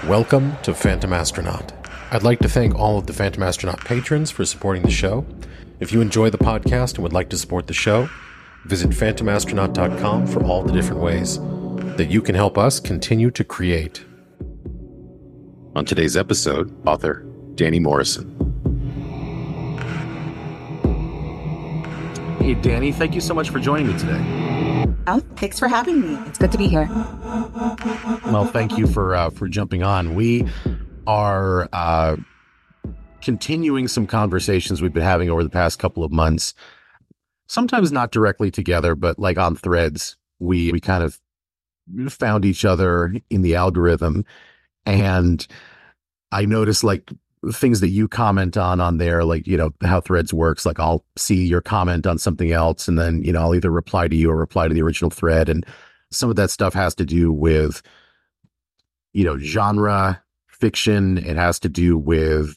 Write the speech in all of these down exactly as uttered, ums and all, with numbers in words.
Welcome to Phantom Astronaut. I'd like to thank all of the Phantom Astronaut patrons for supporting the show. If you enjoy the podcast and would like to support the show, visit phantom astronaut dot com for all the different ways that you can help us continue to create. On today's episode, author Danny Morrison. Hey, Danny, thank you so much for joining me today. Oh, thanks for having me. It's good to be here. Well, thank you for uh, for jumping on. We are uh, continuing some conversations we've been having over the past couple of months. Sometimes not directly together, but like on threads. We we kind of found each other in the algorithm, and I noticed like things that you comment on on there, like, you know, how threads works. Like I'll see your comment on something else, and then, you know, I'll either reply to you or reply to the original thread. And some of that stuff has to do with, you know, genre, fiction. It has to do with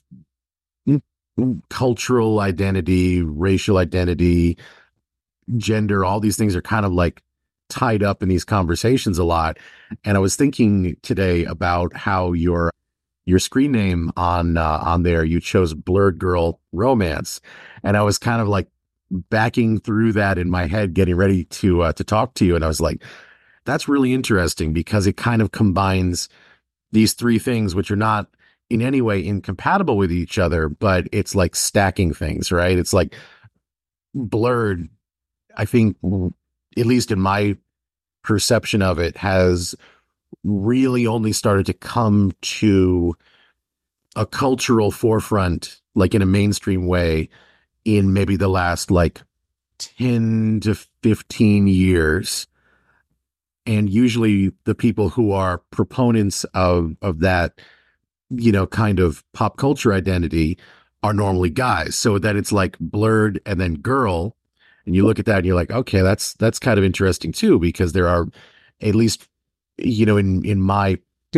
cultural identity, racial identity, gender. All these things are kind of like tied up in these conversations a lot. And I was thinking today about how your your screen name on uh, on there, you chose Blurred Girl Romance, and I was kind of like backing through that in my head, getting ready to uh, to talk to you, and I was like, that's really interesting because it kind of combines these three things, which are not in any way incompatible with each other, but it's like stacking things, right? It's like Blurred, I think, at least in my perception of it, has really only started to come to a cultural forefront, like in a mainstream way, in maybe the last like ten to fifteen years. And usually the people who are proponents of, of that, you know, kind of pop culture identity are normally guys. So that it's like blurred and then girl. And you look at that and you're like, okay, that's, that's kind of interesting too, because there are, at least, you know, in, in my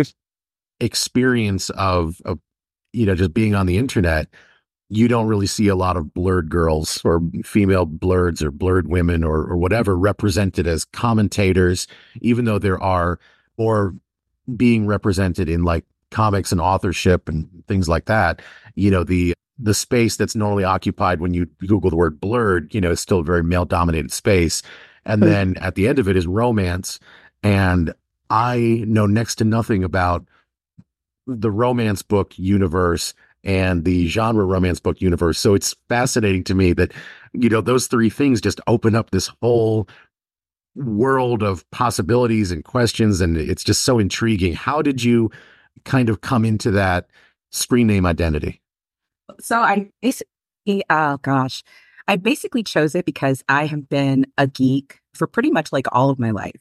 experience of, of, you know, just being on the internet, you don't really see a lot of blurred girls or female blurreds or blurred women or, or whatever represented as commentators, even though there are, or being represented in like comics and authorship and things like that. You know, the, the space that's normally occupied when you Google the word blurred, you know, is still a very male dominated space. And then at the end of it is romance. And I know next to nothing about the romance book universe and the genre romance book universe. So it's fascinating to me that, you know, those three things just open up this whole world of possibilities and questions. And it's just so intriguing. How did you kind of come into that screen name identity? So I basically, oh gosh, I basically chose it because I have been a geek for pretty much like all of my life.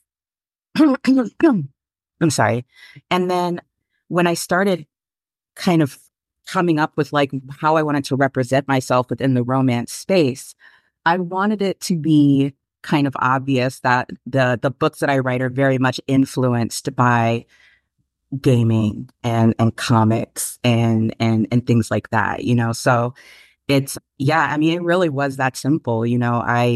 I'm sorry. And then when I started kind of coming up with like how I wanted to represent myself within the romance space, I wanted it to be kind of obvious that the the books that I write are very much influenced by gaming and and comics and and and things like that, you know. So it's, yeah, I mean, it really was that simple, you know. I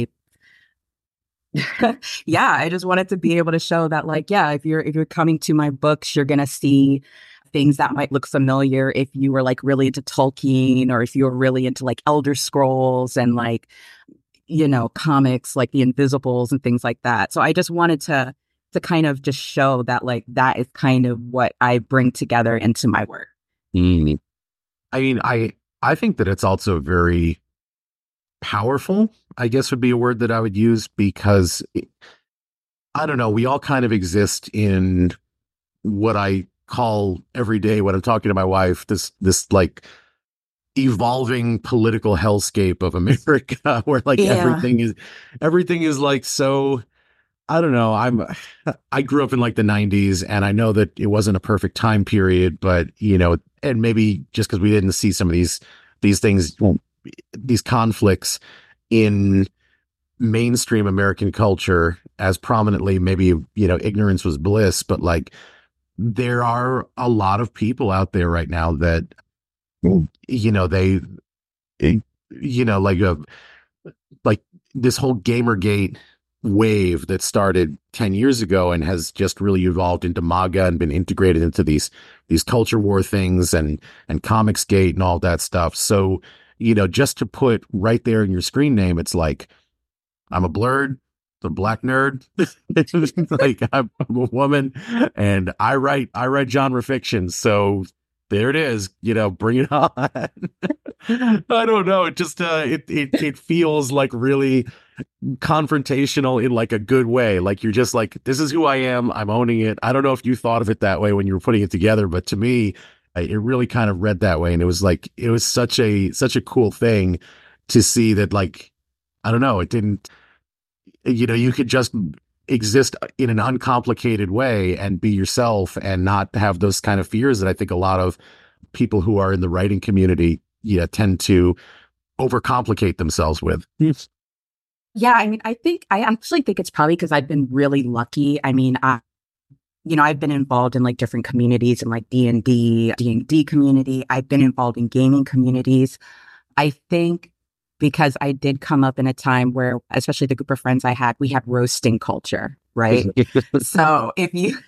yeah, I just wanted to be able to show that, like, yeah, if you're if you're coming to my books, you're gonna see things that might look familiar if you were like really into Tolkien, or if you were really into like Elder Scrolls and like, you know, comics like The Invisibles and things like that. So I just wanted to to kind of just show that like that is kind of what I bring together into my work. Mm. I mean, I I think that it's also very powerful, I guess would be a word that I would use, because it, I don't know, we all kind of exist in what I call every day when I'm talking to my wife, this this like evolving political hellscape of America, where like yeah. everything is everything is like so, I don't know. I'm I grew up in like the nineties, and I know that it wasn't a perfect time period, but you know, and maybe just because we didn't see some of these these things, these conflicts in mainstream American culture as prominently, maybe, you know, ignorance was bliss, but like there are a lot of people out there right now that, you know, they, you know, like, uh, like this whole Gamergate wave that started ten years ago and has just really evolved into MAGA and been integrated into these these culture war things and and Comicsgate and all that stuff. So, you know, just to put right there in your screen name, it's like, I'm a blurred, the black nerd. Like I'm, I'm a woman, and I write I write genre fiction. So there it is. You know, bring it on. I don't know. It just uh, it it it feels like really confrontational in like a good way. Like you're just like, this is who I am. I'm owning it. I don't know if you thought of it that way when you were putting it together, but to me, it really kind of read that way. And it was like, it was such a, such a cool thing to see that, like, I don't know, it didn't, you know, you could just exist in an uncomplicated way and be yourself and not have those kind of fears that I think a lot of people who are in the writing community, yeah, tend to overcomplicate themselves with. Yeah, I mean, I think, I actually think it's probably because I've been really lucky. I mean, I, you know, I've been involved in like different communities and like D and D, D and D community. I've been involved in gaming communities. I think because I did come up in a time where, especially the group of friends I had, we had roasting culture, right? So if you,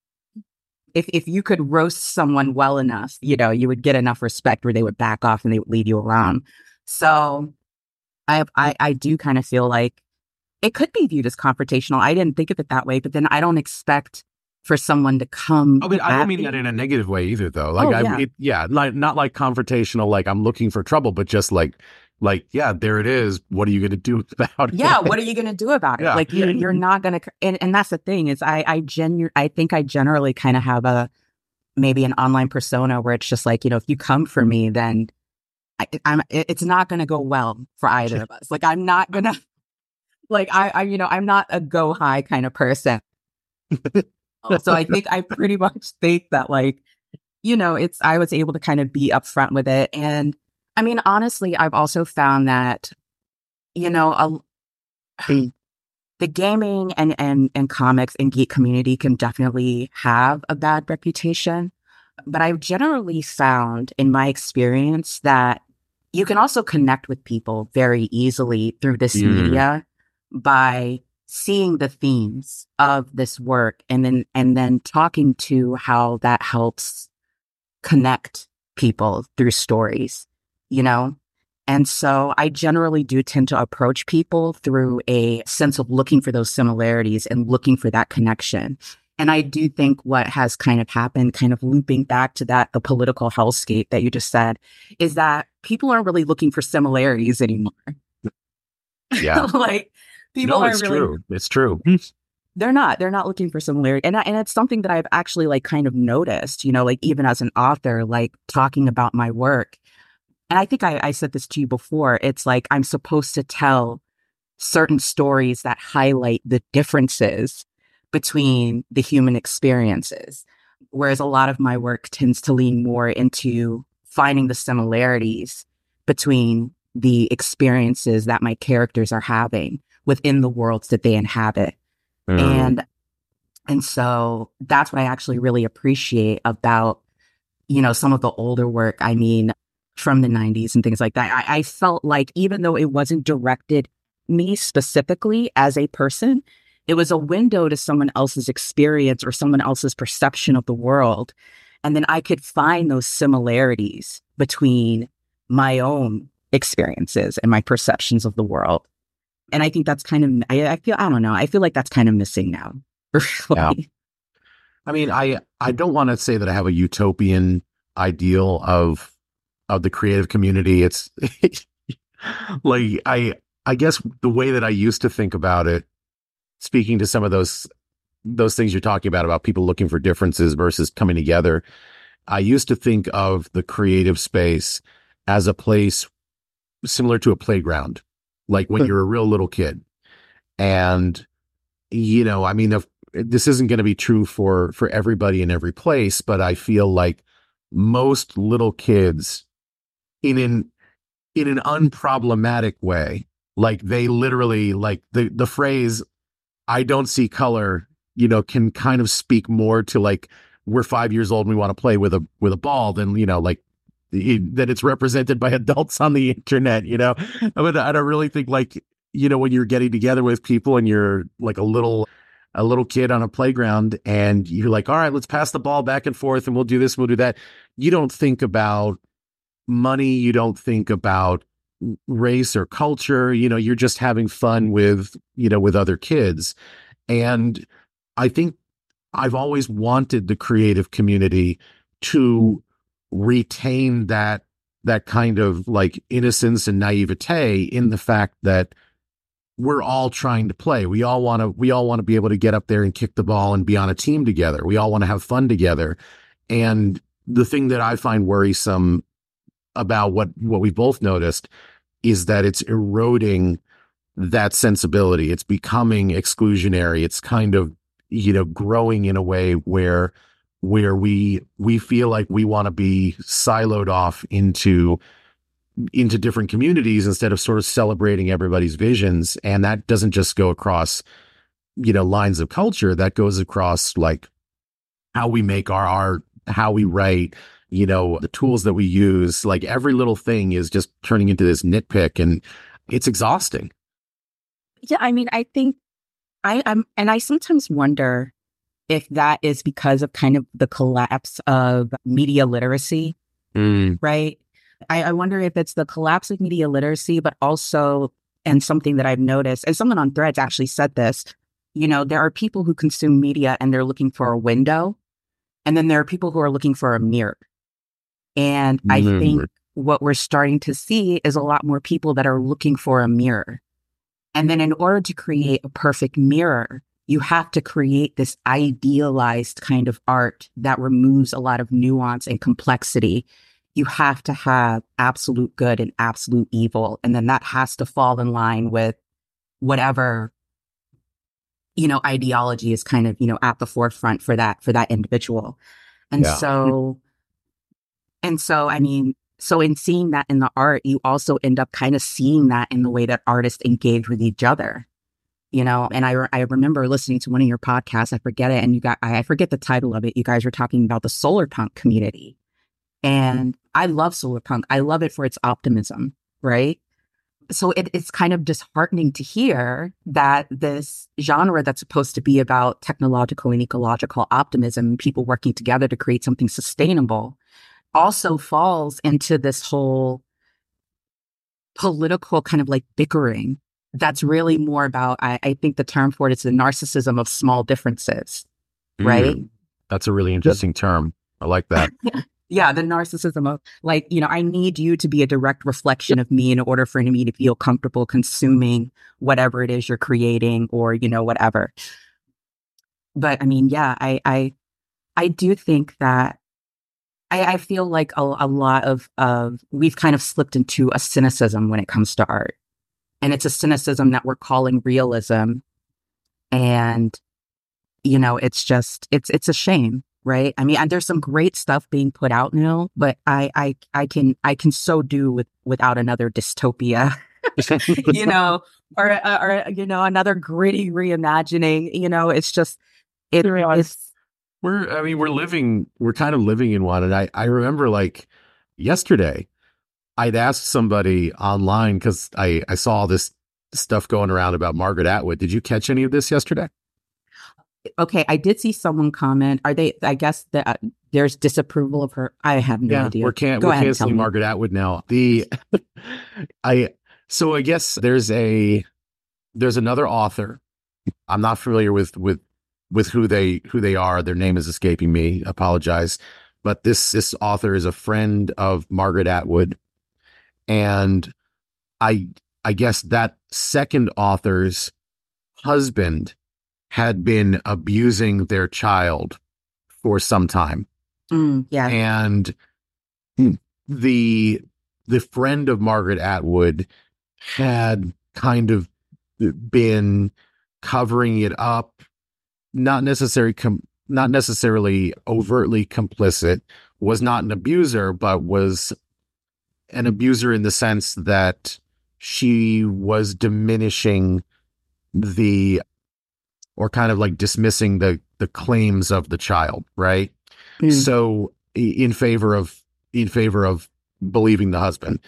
if if you could roast someone well enough, you know, you would get enough respect where they would back off and they would leave you alone. So I, I I do kind of feel like it could be viewed as confrontational. I didn't think of it that way, but then I don't expect for someone to come. I mean, I don't mean that in a negative way either, though. Like, Oh, I, yeah. it, yeah, like not like confrontational, like I'm looking for trouble, but just like, like, yeah, there it is. What are you going to do about it? Yeah, what are you going to do about it? Yeah. Like you're, you're not going to, and, and that's the thing is I I genu- I think I generally kind of have a maybe an online persona where it's just like, you know, if you come for me, then I, I'm it- it's not going to go well for either of us. Like I'm not gonna like I I you know I'm not a go high kind of person. So I think I pretty much think that like, you know, it's, I was able to kind of be upfront with it. And I mean, honestly, I've also found that, you know, a, the gaming and, and, and comics and geek community can definitely have a bad reputation. But I've generally found in my experience that you can also connect with people very easily through this Mm. media by seeing the themes of this work and then and then talking to how that helps connect people through stories, you know? And so I generally do tend to approach people through a sense of looking for those similarities and looking for that connection. And I do think what has kind of happened, kind of looping back to that, the political hellscape that you just said, is that people aren't really looking for similarities anymore. Yeah. Like people No, are it's really, true. It's true. they're not, they're not looking for similarity. And, I, and it's something that I've actually like kind of noticed, you know, like even as an author, like talking about my work. And I think I, I said this to you before. It's like I'm supposed to tell certain stories that highlight the differences between the human experiences. Whereas a lot of my work tends to lean more into finding the similarities between the experiences that my characters are having within the worlds that they inhabit. Mm. And and so that's what I actually really appreciate about, you know, some of the older work, I mean, from the nineties and things like that. I, I felt like even though it wasn't directed me specifically as a person, it was a window to someone else's experience or someone else's perception of the world. And then I could find those similarities between my own experiences and my perceptions of the world. And I think that's kind of, I, I feel, I don't know, I feel like that's kind of missing now. Yeah. I mean, I, I don't want to say that I have a utopian ideal of, of the creative community. It's like, I, I guess the way that I used to think about it, speaking to some of those, those things you're talking about, about people looking for differences versus coming together. I used to think of the creative space as a place similar to a playground, like when you're a real little kid. And, you know, I mean, if, this isn't going to be true for, for everybody in every place, but I feel like most little kids in an, in an unproblematic way, like they literally, like the, the phrase, I don't see color, you know, can kind of speak more to like, we're five years old and we want to play with a, with a ball than, you know, like it, that it's represented by adults on the internet, you know. I mean, I don't really think like, you know, when you're getting together with people and you're like a little, a little kid on a playground and you're like, all right, let's pass the ball back and forth and we'll do this, we'll do that. You don't think about money. You don't think about race or culture. You know, you're just having fun with, you know, with other kids. And I think I've always wanted the creative community to retain that, that kind of like innocence and naivete in the fact that we're all trying to play. We all want to, we all want to be able to get up there and kick the ball and be on a team together. We all want to have fun together. And the thing that I find worrisome about what, what we both noticed is that it's eroding that sensibility. It's becoming exclusionary. It's kind of, you know, growing in a way where, where we, we feel like we want to be siloed off into, into different communities instead of sort of celebrating everybody's visions. And that doesn't just go across, you know, lines of culture. That goes across like how we make our art, how we write, you know, the tools that we use. Like every little thing is just turning into this nitpick, and it's exhausting. Yeah, I mean, I think I, I'm, and I sometimes wonder if that is because of kind of the collapse of media literacy, Mm. right? I, I wonder if it's the collapse of media literacy, but also, and something that I've noticed, and someone on Threads actually said this, you know, there are people who consume media and they're looking for a window, and then there are people who are looking for a mirror. And I Mm. think what we're starting to see is a lot more people that are looking for a mirror. And then in order to create a perfect mirror, you have to create this idealized kind of art that removes a lot of nuance and complexity. You have to have absolute good and absolute evil. And then that has to fall in line with whatever, you know, ideology is kind of, you know, at the forefront for that, for that individual. And Yeah. so, and so, I mean, so in seeing that in the art, you also end up kind of seeing that in the way that artists engage with each other, you know. And I, re- I remember listening to one of your podcasts, I forget it, and you got, I forget the title of it. You guys were talking about the solar punk community. And I love solar punk. I love it for its optimism, right? So it, it's kind of disheartening to hear that this genre that's supposed to be about technological and ecological optimism, people working together to create something sustainable, also falls into this whole political kind of like bickering that's really more about, I, I think the term for it is the narcissism of small differences, right? Mm. That's a really interesting term. I like that. Yeah, the narcissism of like, you know, I need you to be a direct reflection of me in order for me to feel comfortable consuming whatever it is you're creating, or, you know, whatever. But I mean, yeah, I I, I do think that I, I feel like a, a lot of, of we've kind of slipped into a cynicism when it comes to art. And it's a cynicism that we're calling realism. And, you know, it's just, it's it's a shame. Right. I mean, and there's some great stuff being put out now, but I, I, I can, I can so do with without another dystopia, you know, or, or, you know, another gritty reimagining. You know, it's just, it, it's, We're, I mean, we're living, we're kind of living in one. And I, I remember like yesterday, I'd asked somebody online because I, I saw all this stuff going around about Margaret Atwood. Did you catch any of this yesterday? Okay, I did see someone comment. Are they? I guess that uh, there's disapproval of her. I have no Yeah, idea. we're can Go we're ahead and tell canceling me. Margaret Atwood now. The I so I guess there's a there's another author. I'm not familiar with with with who they who they are. Their name is escaping me. Apologize. But this this author is a friend of Margaret Atwood, and I I guess that second author's husband had been abusing their child for some time. Mm, yeah. And the the friend of Margaret Atwood had kind of been covering it up, not necessarily com- not necessarily overtly complicit, was not an abuser, but was an abuser in the sense that she was diminishing the or kind of like dismissing the the claims of the child, right? Mm. So in favor of in favor of believing the husband.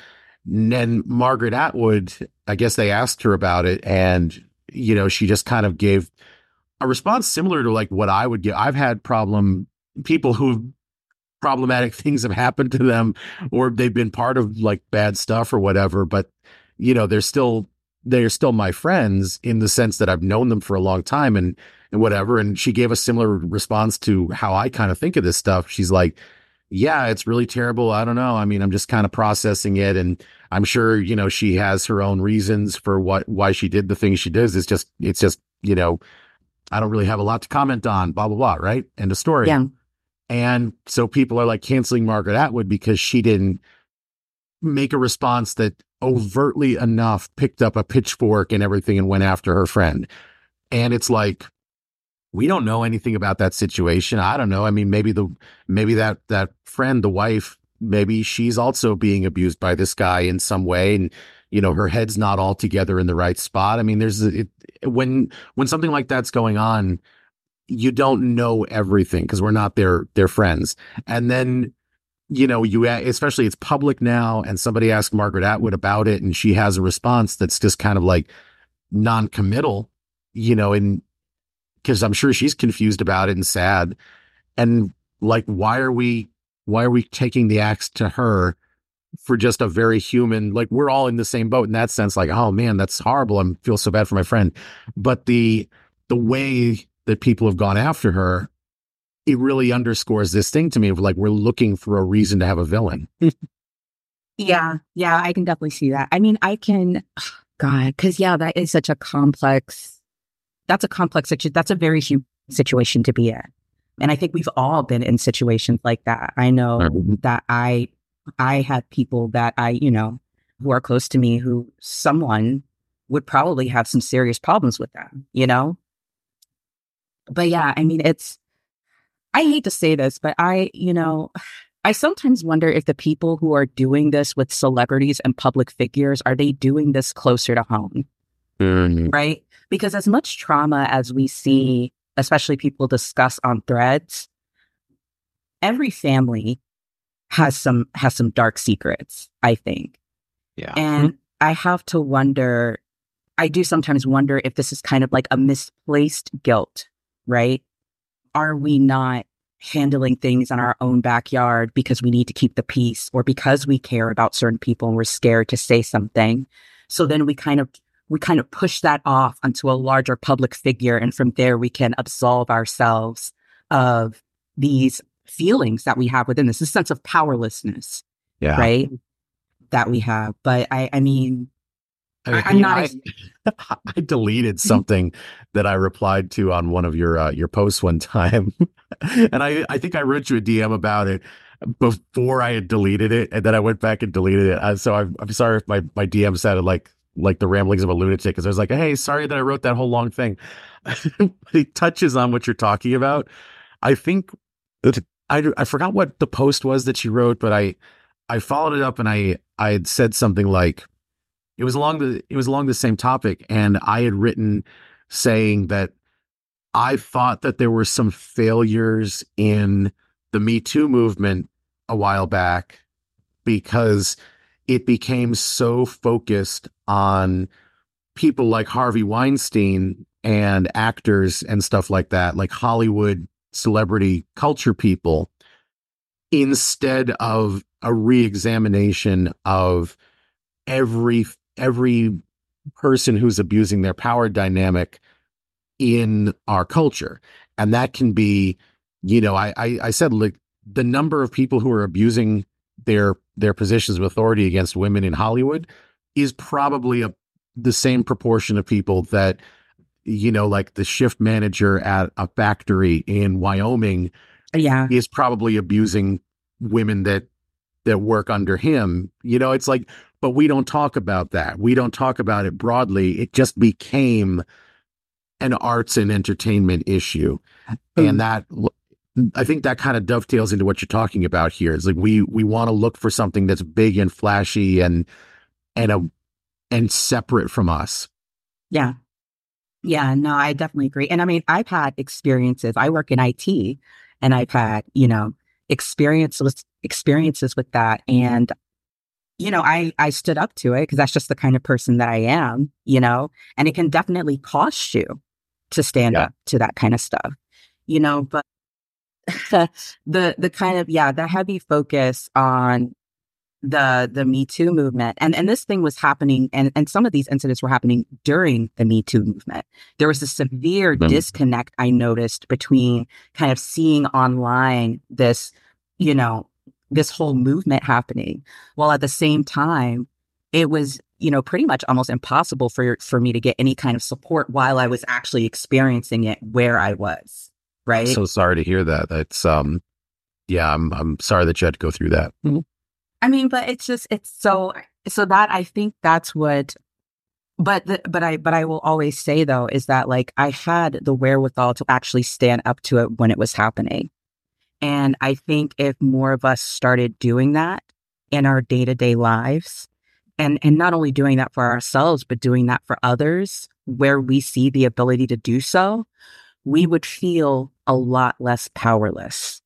And then Margaret Atwood, I guess they asked her about it, and you know, she just kind of gave a response similar to like what I would give. I've had problem people who problematic things have happened to them, or they've been part of like bad stuff or whatever, but you know, they're still they're still my friends in the sense that I've known them for a long time and and whatever. And she gave a similar response to how I kind of think of this stuff. She's like, yeah, it's really terrible. I don't know. I mean, I'm just kind of processing it. And I'm sure, you know, she has her own reasons for what, why she did the things she does. It's just, it's just, you know, I don't really have a lot to comment on, blah, blah, blah. Right. End of story. Yeah. And so people are like canceling Margaret Atwood because she didn't make a response that overtly enough picked up a pitchfork and everything and went after her friend. And it's like, we don't know anything about that situation. I don't know. I mean, maybe the, maybe that, that friend, the wife, maybe she's also being abused by this guy in some way. And, you know, her head's not all together in the right spot. I mean, there's, it, when, when something like that's going on, you don't know everything because we're not their, their friends. And then, you know, you, especially it's public now, and somebody asked Margaret Atwood about it and she has a response that's just kind of like non-committal, you know, and, because I'm sure she's confused about it and sad. And like, why are we, why are we taking the axe to her for just a very human, like we're all in the same boat in that sense. Like, oh man, that's horrible. I feel so bad for my friend. But the, the way that people have gone after her, it really underscores this thing to me of like, we're looking for a reason to have a villain. Yeah. Yeah. I can definitely see that. I mean, I can, God, cause yeah, that is such a complex That's a complex situation. That's a very human situation to be in. And I think we've all been in situations like that. I know mm-hmm. that I, I had people that I, you know, who are close to me who someone would probably have some serious problems with them, you know? But yeah, I mean, it's, I hate to say this, but I, you know, I sometimes wonder if the people who are doing this with celebrities and public figures, are they doing this closer to home? Mm-hmm. Right? Because as much trauma as we see, especially people discuss on threads, every family has some has some dark secrets, I think. Yeah. And mm-hmm. I have to wonder, I do sometimes wonder if this is kind of like a misplaced guilt, right? Are we not handling things in our own backyard because we need to keep the peace, or because we care about certain people and we're scared to say something? So then we kind of we kind of push that off onto a larger public figure. And from there, we can absolve ourselves of these feelings that we have within this, this sense of powerlessness, yeah. right? That we have. But I, I mean, I, mean, I'm not. I, ex- I deleted something that I replied to on one of your, uh, your posts one time. And I, I think I wrote you a D M about it before I had deleted it. And then I went back and deleted it. Uh, so I'm, I'm sorry if my, my D M sounded like, like the ramblings of a lunatic, because I was like, hey, sorry that I wrote that whole long thing. It touches on what you're talking about. I think that I, I forgot what the post was that she wrote, but I, I followed it up and I, I had said something like, it was along the, it was along the same topic. And I had written saying that I thought that there were some failures in the Me Too movement a while back because it became so focused on people like Harvey Weinstein and actors and stuff like that, like Hollywood celebrity culture people, instead of a re-examination of every every person who's abusing their power dynamic in our culture. And that can be, you know, I I, I said like the number of people who are abusing their their positions of authority against women in Hollywood is probably a the same proportion of people that, you know, like the shift manager at a factory in Wyoming yeah. is probably abusing women that that work under him. You know, it's like, but we don't talk about that. We don't talk about it broadly. It just became an arts and entertainment issue. Mm. And that, I think that kind of dovetails into what you're talking about here. It's like we we want to look for something that's big and flashy and and a and separate from us. Yeah. Yeah, no, I definitely agree. And I mean, I've had experiences. I work in I T, and I've had, you know, experiences experiences with that. And you know, I, I stood up to it because that's just the kind of person that I am, you know, and it can definitely cost you to stand Yeah. up to that kind of stuff, you know, but the, the kind of, yeah, the heavy focus on the, the Me Too movement. And, and this thing was happening, and, and some of these incidents were happening during the Me Too movement. There was a severe Mm. disconnect I noticed between kind of seeing online this, you know, this whole movement happening, while at the same time, it was, you know, pretty much almost impossible for for me to get any kind of support while I was actually experiencing it where I was. Right. So sorry to hear that. That's um yeah, I'm I'm sorry that you had to go through that. Mhm. I mean, but it's just it's so so that I think that's what. But the, but I but I will always say though is that like I had the wherewithal to actually stand up to it when it was happening. And I think if more of us started doing that in our day-to-day lives, and and not only doing that for ourselves, but doing that for others, where we see the ability to do so, we would feel a lot less powerless.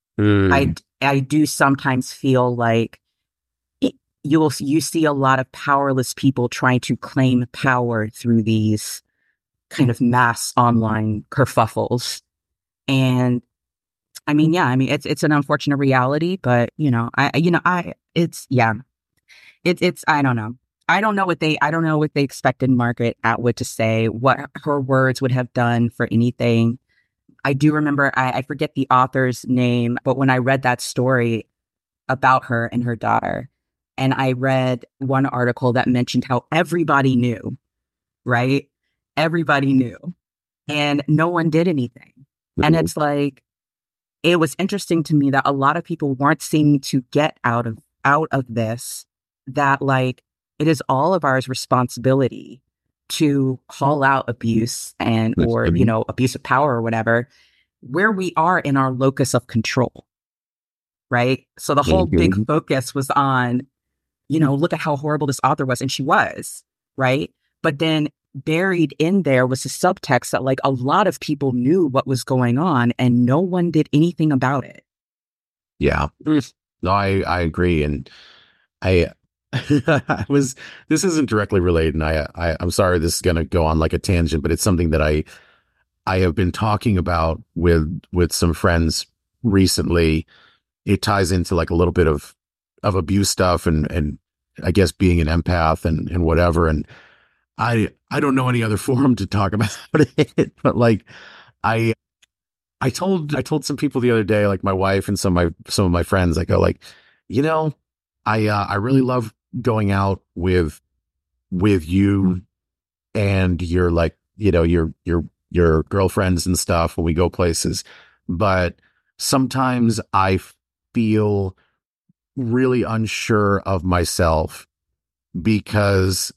I Mm. I do sometimes feel like it, you'll you see a lot of powerless people trying to claim power through these kind of mass online kerfuffles. And I mean, yeah, I mean, it's it's an unfortunate reality, but you know, I you know, I it's yeah, it's it's I don't know. I don't know what they I don't know what they expected Margaret Atwood to say, what her words would have done for anything. I do remember I, I forget the author's name, but when I read that story about her and her daughter, and I read one article that mentioned how everybody knew, right? Everybody knew, and no one did anything. And Mm. it's like it was interesting to me that a lot of people weren't seeming to get out of out of this, that like it is all of our responsibility to call out abuse and or you Mhm. know abuse of power or whatever where we are in our locus of control, right? So the whole big Mhm. focus was on, you know, look at how horrible this author was, and she was, right? But then buried in there was a subtext that like a lot of people knew what was going on and no one did anything about it. Yeah. Mm. No, I I agree, and I I was this isn't directly related, and I, I I'm sorry this is going to go on like a tangent, but it's something that I I have been talking about with with some friends recently. It ties into like a little bit of of abuse stuff, and and I guess being an empath and and whatever. And I I don't know any other forum to talk about it, but like I I told I told some people the other day, like my wife and some of my some of my friends, I go like, you know, I uh, I really love going out with with you and your like, you know, your your your girlfriends and stuff when we go places. But sometimes I feel really unsure of myself because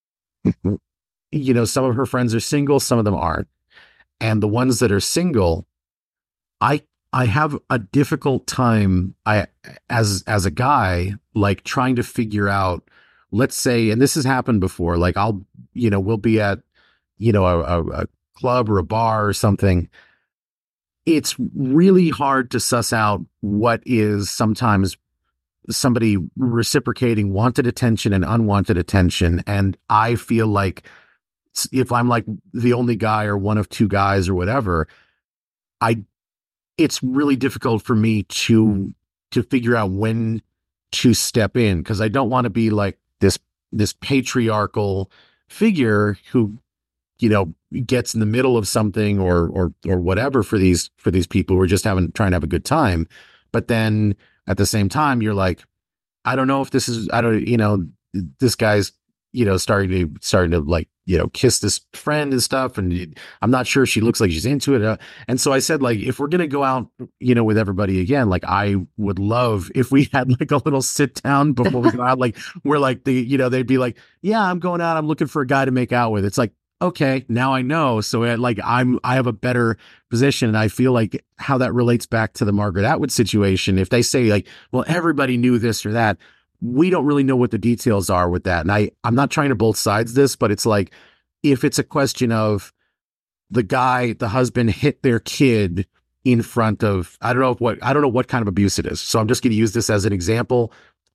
you know, some of her friends are single, some of them aren't. And the ones that are single, I I have a difficult time I as as a guy like trying to figure out, let's say, and this has happened before, like I'll, you know, we'll be at, you know, a, a, a club or a bar or something. It's really hard to suss out what is sometimes somebody reciprocating wanted attention and unwanted attention. And I feel like if I'm like the only guy or one of two guys or whatever, I it's really difficult for me to to figure out when to step in because I don't want to be like this this patriarchal figure who, you know, gets in the middle of something or or or whatever for these for these people who are just having trying to have a good time. But then at the same time, you're like, I don't know if this is, I don't, you know, this guy's, you know, starting to, starting to like, you know, kiss this friend and stuff. And I'm not sure she looks like she's into it. Uh, and so I said, like, if we're going to go out, you know, with everybody again, like, I would love if we had like a little sit down before we go out, like, we're like the, you know, they'd be like, yeah, I'm going out. I'm looking for a guy to make out with. It's like, okay, now I know. So uh, like, I'm, I have a better position. And I feel like how that relates back to the Margaret Atwood situation. If they say like, well, everybody knew this or that, we don't really know what the details are with that. And I, I'm not trying to both sides this, but it's like, if it's a question of the guy, the husband hit their kid in front of, I don't know what, I don't know what kind of abuse it is. So I'm just going to use this as an example.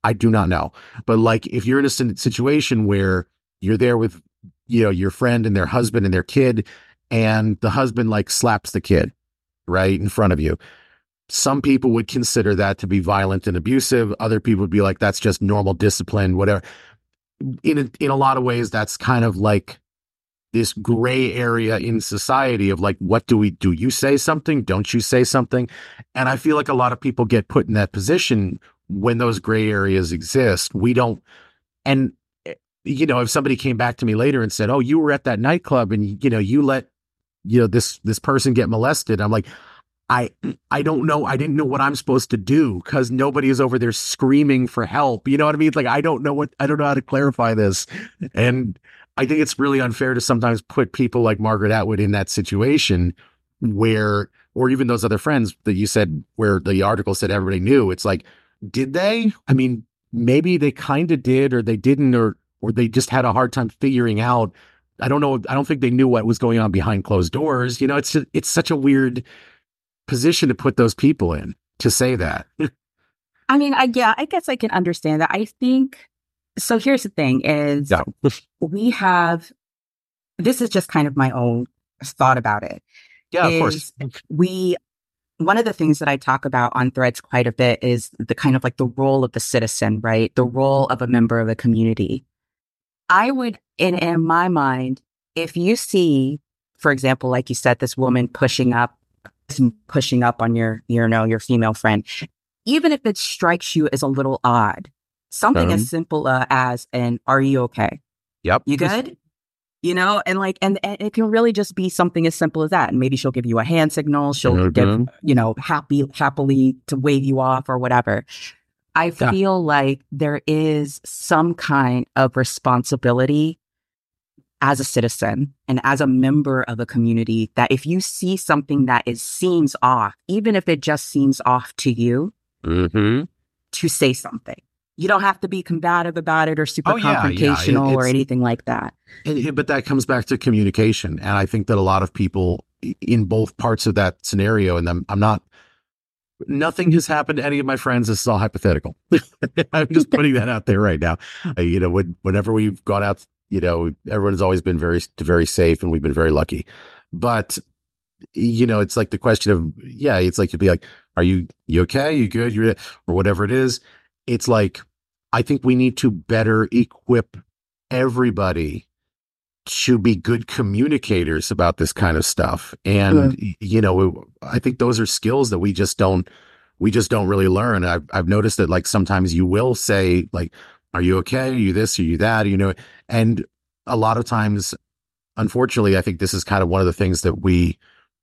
I do not know. But like, if you're in a situation where you're there with, you know, your friend and their husband and their kid, and the husband like slaps the kid right in front of you, some people would consider that to be violent and abusive. Other people would be like, that's just normal discipline, whatever. In a, in a lot of ways, that's kind of like this gray area in society of like, what do we do? You say something, don't you say something? And I feel like a lot of people get put in that position when those gray areas exist. We don't, and you know, if somebody came back to me later and said, oh, you were at that nightclub and, you know, you let, you know, this, this person get molested. I'm like, I, I don't know. I didn't know what I'm supposed to do because nobody is over there screaming for help. You know what I mean? Like, I don't know what, I don't know how to clarify this. And I think it's really unfair to sometimes put people like Margaret Atwood in that situation where, or even those other friends that you said, where the article said everybody knew. It's like, did they? I mean, maybe they kind of did, or they didn't, or, or they just had a hard time figuring out. I don't know. I don't think they knew what was going on behind closed doors. You know, it's, it's such a weird position to put those people in to say that. I mean, I, yeah, I guess I can understand that. I think, so here's the thing is Yeah. we have, this is just kind of my own thought about it. Yeah, of is course. We, one of the things that I talk about on Threads quite a bit is the kind of like the role of the citizen, right? The role of a member of a community. I would, in, in my mind, if you see, for example, like you said, this woman pushing up, pushing up on your, you know, your female friend, even if it strikes you as a little odd, something Um, as simple uh, as an, are you okay? Yep. You good? You know, and like, and, and it can really just be something as simple as that. And maybe she'll give you a hand signal. She'll Mhm. give, you know, happy, happily to wave you off or whatever. I Yeah. feel like there is some kind of responsibility as a citizen and as a member of a community that if you see something that is seems off, even if it just seems off to you, Mm-hmm. to say something. You don't have to be combative about it or super Oh, yeah, yeah. It- confrontational or it's- anything like that. And, and- but that comes back to communication. And I think that a lot of people i- in both parts of that scenario, and I'm, I'm not, nothing has happened to any of my friends. This is all hypothetical. I'm just putting that out there right now. Uh, you know, when, whenever we've gone out, you know, everyone's always been very, very safe and we've been very lucky. But, you know, it's like the question of, yeah, it's like, you'd be like, are you, you okay? You good? You're, or whatever it is. It's like, I think we need to better equip everybody to be good communicators about this kind of stuff. And, y- you know, I think those are skills that we just don't, we just don't really learn. I've, I've noticed that like sometimes you will say like, are you okay? Are you this? Are you that? You know, and a lot of times, unfortunately, I think this is kind of one of the things that we,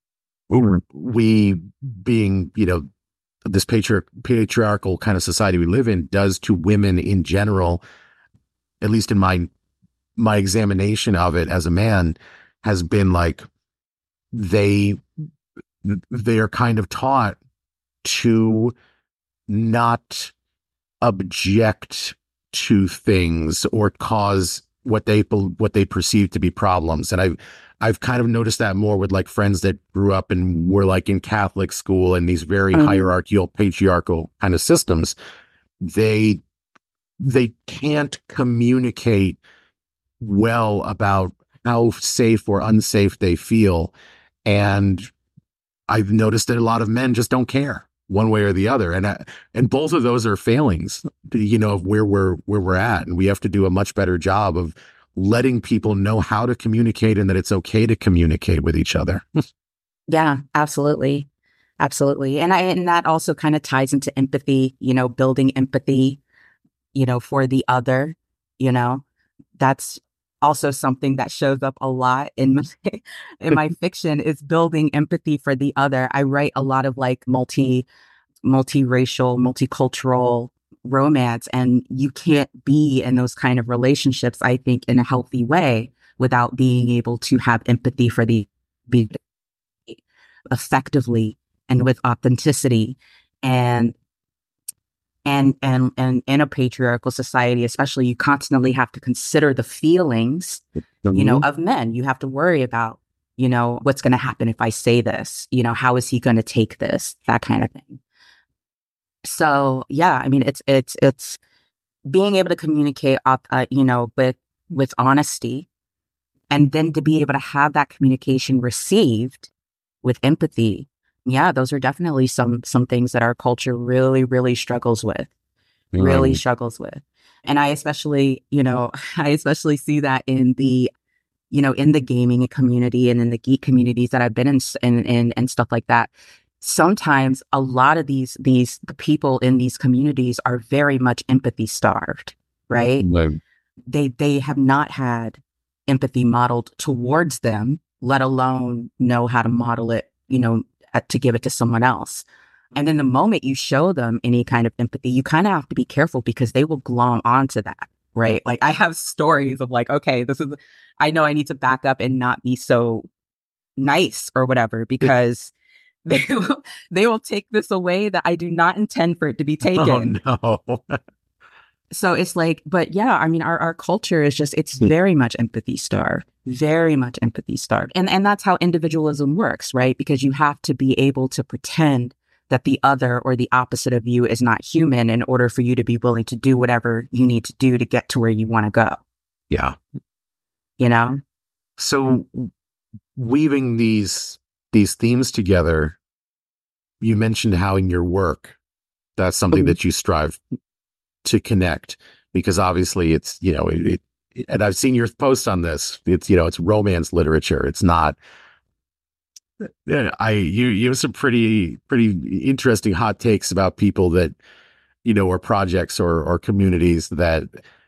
we being, you know, this patri- patriarchal kind of society we live in does to women in general, at least in my my examination of it as a man, has been like they they are kind of taught to not object to things or cause what they bel- what they perceive to be problems. And I've I've kind of noticed that more with like friends that grew up and were like in Catholic school and these very Mhm. hierarchical, patriarchal kind of systems. They they can't communicate well about how safe or unsafe they feel. And I've noticed that a lot of men just don't care one way or the other. And, I, and both of those are failings, you know, of where we're, where we're at. And we have to do a much better job of letting people know how to communicate and that it's okay to communicate with each other. Yeah, absolutely. Absolutely. And I, and that also kind of ties into empathy, you know, building empathy, you know, for the other, you know, that's also something that shows up a lot in my, in my fiction is building empathy for the other. I write a lot of like multi, multiracial, multicultural romance, and you can't be in those kind of relationships, I think, in a healthy way without being able to have empathy for the, be effectively and with authenticity. And and and and in a patriarchal society, especially, you constantly have to consider the feelings, you know, of men. You have to worry about, you know, what's going to happen if I say this, you know, how is he going to take this, that kind of thing. So yeah, I mean, it's it's it's being able to communicate, uh, uh, you know, with, with honesty, and then to be able to have that communication received with empathy. Yeah, those are definitely some, some things that our culture really, really struggles with, really Mm. struggles with. And I especially, you know, I especially see that in the, you know, in the gaming community and in the geek communities that I've been in, and, and, and stuff like that. Sometimes a lot of these, these the people in these communities are very much empathy starved, right? Right. They, they have not had empathy modeled towards them, let alone know how to model it, you know, uh, to give it to someone else. And then the moment you show them any kind of empathy, you kind of have to be careful because they will glom onto that, right? Like I have stories of like, okay, this is, I know I need to back up and not be so nice or whatever, because they will, they will take this away that I do not intend for it to be taken. Oh, no. So it's like, but yeah, I mean, our, our culture is just, it's very much empathy starved, very much empathy starved. And, and that's how individualism works, right? Because you have to be able to pretend that the other or the opposite of you is not human in order for you to be willing to do whatever you need to do to get to where you want to go. Yeah. You know? So weaving these, these themes together, you mentioned how in your work, that's something that you strive to connect, because obviously it's, you know, it, it, and I've seen your posts on this. It's, you know, it's romance literature. It's not, yeah, I, you, you have some pretty, pretty interesting hot takes about people that, you know, or projects or, or communities that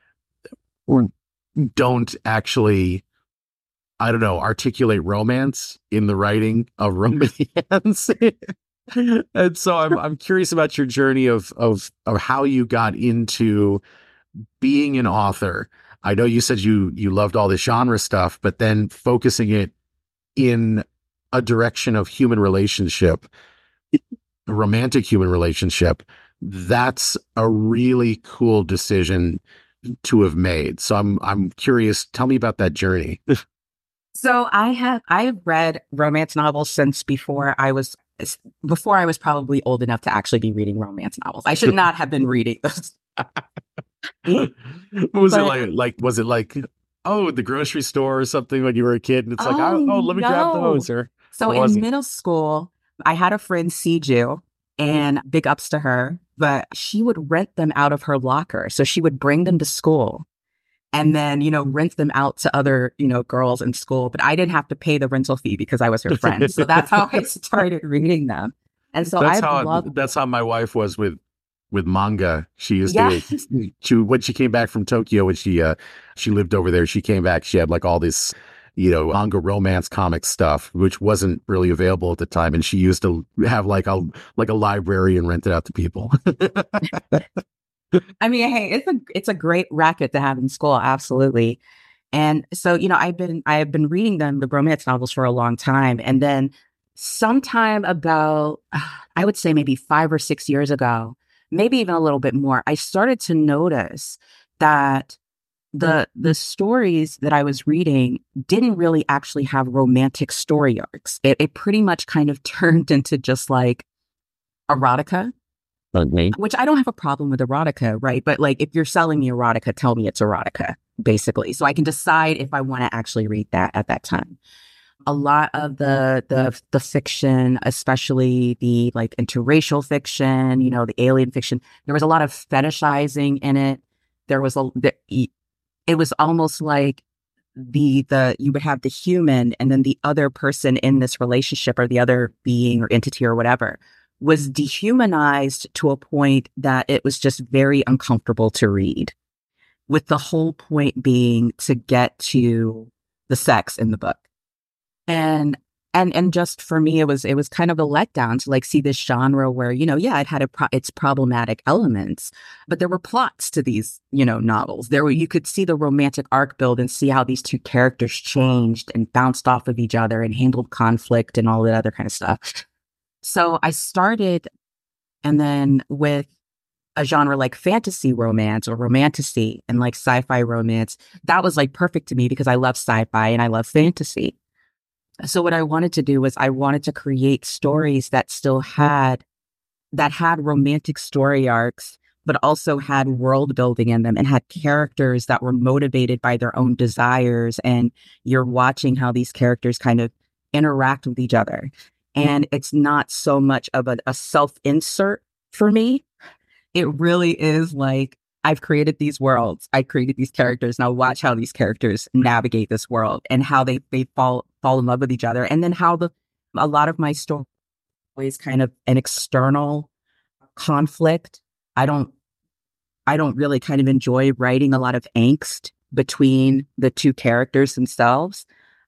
don't actually, I don't know, articulate romance in the writing of romance. And so I'm I'm curious about your journey of of of how you got into being an author. I know you said you you loved all this genre stuff, but then focusing it in a direction of human relationship, a romantic human relationship. That's a really cool decision to have made. So I'm I'm curious. Tell me about that journey. So I have I have read romance novels since before I was before I was probably old enough to actually be reading romance novels. I should not have been reading those. What was But, it like? Like was it like, oh, the grocery store or something when you were a kid, and it's like, oh oh, oh let me grab no. those, or So what was in it? middle school, I had a friend, Siju, and big ups to her, but she would rent them out of her locker. So she would bring them to school and then, you know, rent them out to other, you know, girls in school. But I didn't have to pay the rental fee because I was her friend. So that's how I started reading them. And so That's I how love, that's how my wife was with with manga. She used to yes. she when she came back from Tokyo, when she uh she lived over there, she came back, she had like all this, you know, manga romance comic stuff, which wasn't really available at the time, and she used to have like a like a library and rent it out to people. I mean, hey, it's a it's a great racket to have in school, absolutely. And so, you know, I've been I've been reading them, the romance novels, for a long time. And then sometime about, I would say maybe five or six years ago, maybe even a little bit more, I started to notice that the the stories that I was reading didn't really actually have romantic story arcs. It, it pretty much kind of turned into just like erotica. Okay. Which I don't have a problem with erotica, right? But like, if you're selling me erotica, tell me it's erotica, basically. So I can decide if I want to actually read that at that time. A lot of the, the, the fiction, especially the like interracial fiction, you know, the alien fiction, there was a lot of fetishizing in it. There was a, the, it was almost like the, the, you would have the human and then the other person in this relationship, or the other being or entity or whatever, was dehumanized to a point that it was just very uncomfortable to read, with the whole point being to get to the sex in the book. And, and, and just for me, it was, it was kind of a letdown to like see this genre where, you know, yeah, it had a pro- its problematic elements, but there were plots to these, you know, novels. There were, you could see the romantic arc build and see how these two characters changed and bounced off of each other and handled conflict and all that other kind of stuff. So I started, and then with a genre like fantasy romance or romantasy and like sci-fi romance, that was like perfect to me because I love sci-fi and I love fantasy. So what I wanted to do was I wanted to create stories that still had, that had romantic story arcs, but also had world building in them and had characters that were motivated by their own desires. And you're watching how these characters kind of interact with each other. And it's not so much of a, a self-insert for me. It really is like, I've created these worlds. I created these characters. Now watch how these characters navigate this world and how they, they fall fall in love with each other. And then how the a lot of my story is kind of an external conflict. I don't I don't really kind of enjoy writing a lot of angst between the two characters themselves.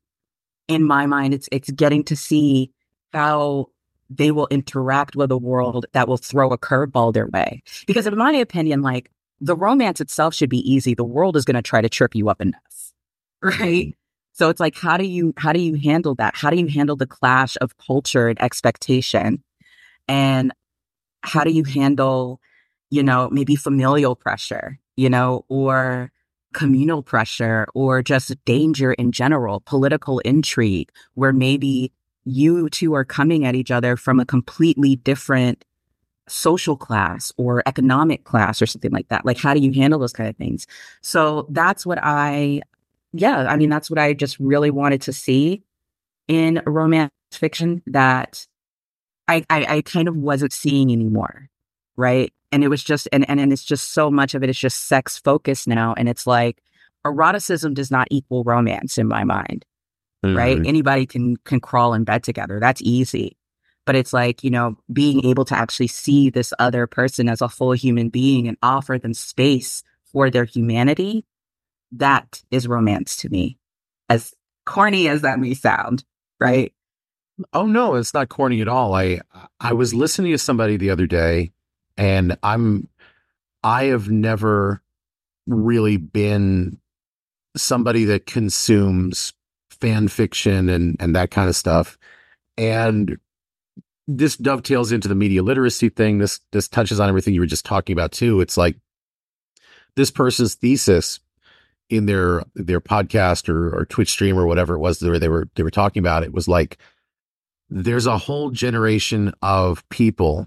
In my mind, it's it's getting to see how they will interact with a world that will throw a curveball their way. Because in my opinion, like, the romance itself should be easy. The world is going to try to trip you up and nuts, right? So it's like, how do you how do you handle that? How do you handle the clash of culture and expectation? And how do you handle, you know, maybe familial pressure, you know, or communal pressure, or just danger in general, political intrigue, where maybe you two are coming at each other from a completely different social class or economic class or something like that. Like, how do you handle those kind of things? So that's what I, yeah, I mean, that's what I just really wanted to see in romance fiction that I, I, I kind of wasn't seeing anymore. Right. And it was just, and, and, and it's just so much of it is just sex focused now. And it's like, eroticism does not equal romance in my mind. Mm-hmm. Right. Anybody can, can crawl in bed together. That's easy. But it's like, you know, being able to actually see this other person as a full human being and offer them space for their humanity, that is romance to me, as corny as that may sound, right? Oh, no, it's not corny at all. I I was listening to somebody the other day, and I'm I have never really been somebody that consumes fan fiction and, and that kind of stuff. And this dovetails into the media literacy thing. This this touches on everything you were just talking about too. It's like this person's thesis in their their podcast or, or Twitch stream or whatever it was where they were they were talking about it was like, there's a whole generation of people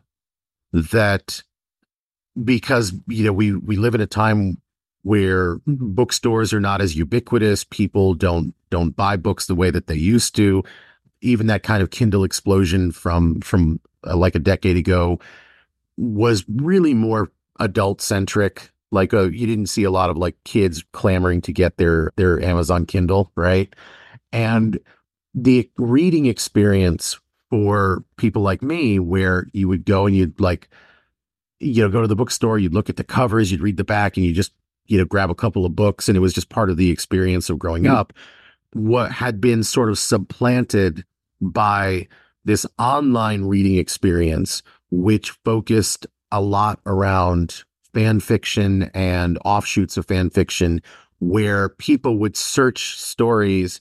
that, because you know we we live in a time where bookstores are not as ubiquitous, people don't don't buy books the way that they used to. Even that kind of Kindle explosion from from uh, like a decade ago was really more adult centric. Like uh, you didn't see a lot of like kids clamoring to get their their Amazon Kindle, right? And the reading experience for people like me, where you would go and you'd like, you know, go to the bookstore, you'd look at the covers, you'd read the back, and you just, you know, grab a couple of books, and it was just part of the experience of growing mm-hmm. up. What had been sort of supplanted by this online reading experience, which focused a lot around fan fiction and offshoots of fan fiction, where people would search stories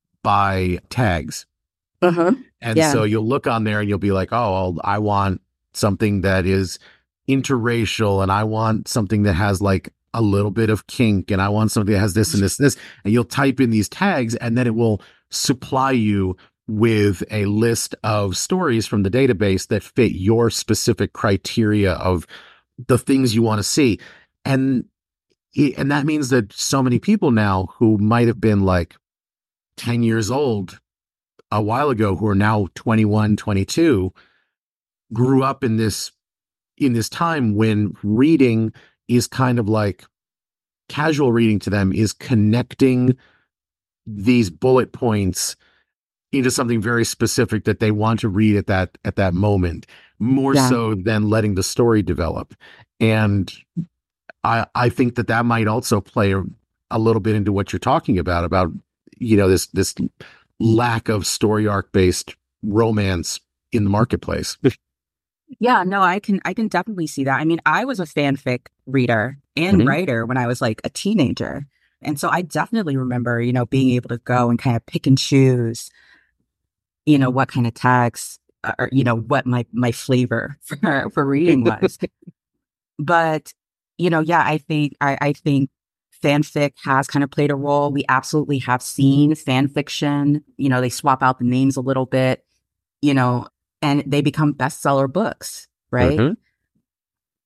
by tags. Uh-huh. And yeah. so you'll look on there and you'll be like, oh, well, I want something that is interracial, and I want something that has like a little bit of kink, and I want something that has this and this and this. And you'll type in these tags, and then it will supply you with a list of stories from the database that fit your specific criteria of the things you want to see. And, and that means that so many people now who might have been like ten years old a while ago, who are now twenty-one, twenty-two, grew up in this, in this time when reading is kind of like casual reading to them is connecting these bullet points into something very specific that they want to read at that, at that moment, more yeah. so than letting the story develop. And I, I think that that might also play a, a little bit into what you're talking about, about, you know, this, this lack of story arc based romance in the marketplace. Yeah, no, I can, I can definitely see that. I mean, I was a fanfic reader and mm-hmm. writer when I was like a teenager. And so I definitely remember, you know, being able to go and kind of pick and choose, you know, what kind of tags or, you know, what my, my flavor for, for reading was. But, you know, yeah, I think, I, I think fanfic has kind of played a role. We absolutely have seen fan fiction, you know, they swap out the names a little bit, you know, and they become bestseller books, right? Mm-hmm.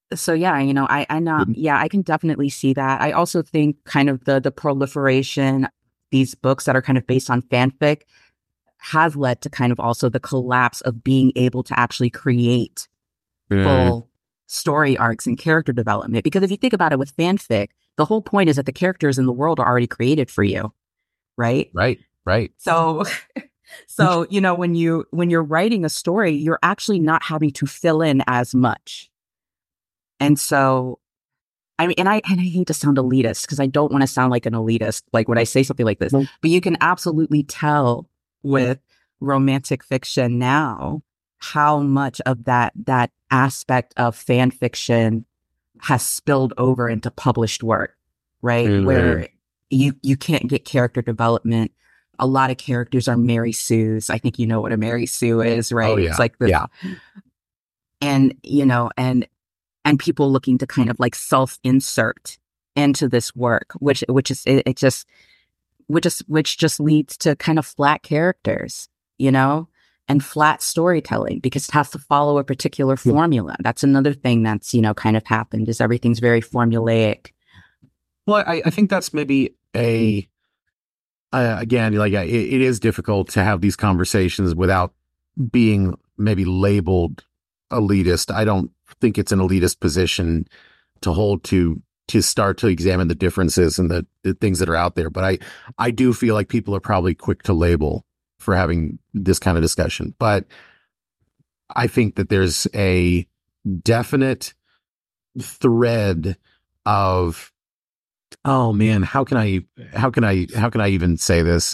So yeah, you know, I I know, yeah, I can definitely see that. I also think kind of the the proliferation, these books that are kind of based on fanfic have led to kind of also the collapse of being able to actually create Mm, full story arcs and character development. Because if you think about it with fanfic, the whole point is that the characters in the world are already created for you, right? right, right. So so, you know, when you when you're writing a story, you're actually not having to fill in as much. And so I mean, and I and I hate to sound elitist because I don't want to sound like an elitist, like when I say something like this, Well, but you can absolutely tell with romantic fiction now how much of that that aspect of fan fiction has spilled over into published work, right? mm, Where you you can't get character development. A lot of characters are Mary Sue's. I think you know what a Mary Sue is, oh right? It's yeah, like this, yeah. and you know, and and people looking to kind of like self-insert into this work, which which is it, it just which is which just leads to kind of flat characters, you know, and flat storytelling because it has to follow a particular Yeah. formula. That's another thing that's, you know, kind of happened is everything's very formulaic. Well, I, I think that's maybe a uh, again, like uh, it, it is difficult to have these conversations without being maybe labeled elitist. I don't think it's an elitist position to hold to to start to examine the differences and the, the things that are out there. But I I do feel like people are probably quick to label for having this kind of discussion. But I think that there's a definite thread of, oh man, how can I how can I how can I even say this?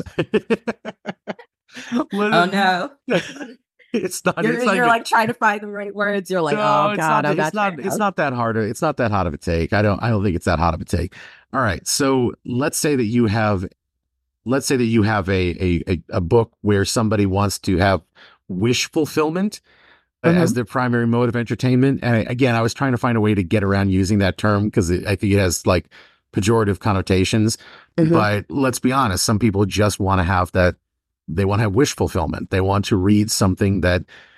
Oh no. It's not. You're, It's not you're even, like trying to find the right words. You're like, no, oh it's God, not. I'm It's not not. sure It's how. not that hard. It's not that hot of a take. I don't. I don't think it's that hot of a take. All right. So let's say that you have. Let's say that you have a a a, a book where somebody wants to have wish fulfillment uh, as Mhm. their primary mode of entertainment. And I, again, I was trying to find a way to get around using that term because I think it has like pejorative connotations. Mhm. But let's be honest, some people just want to have that. They want to have wish fulfillment. They want to read something that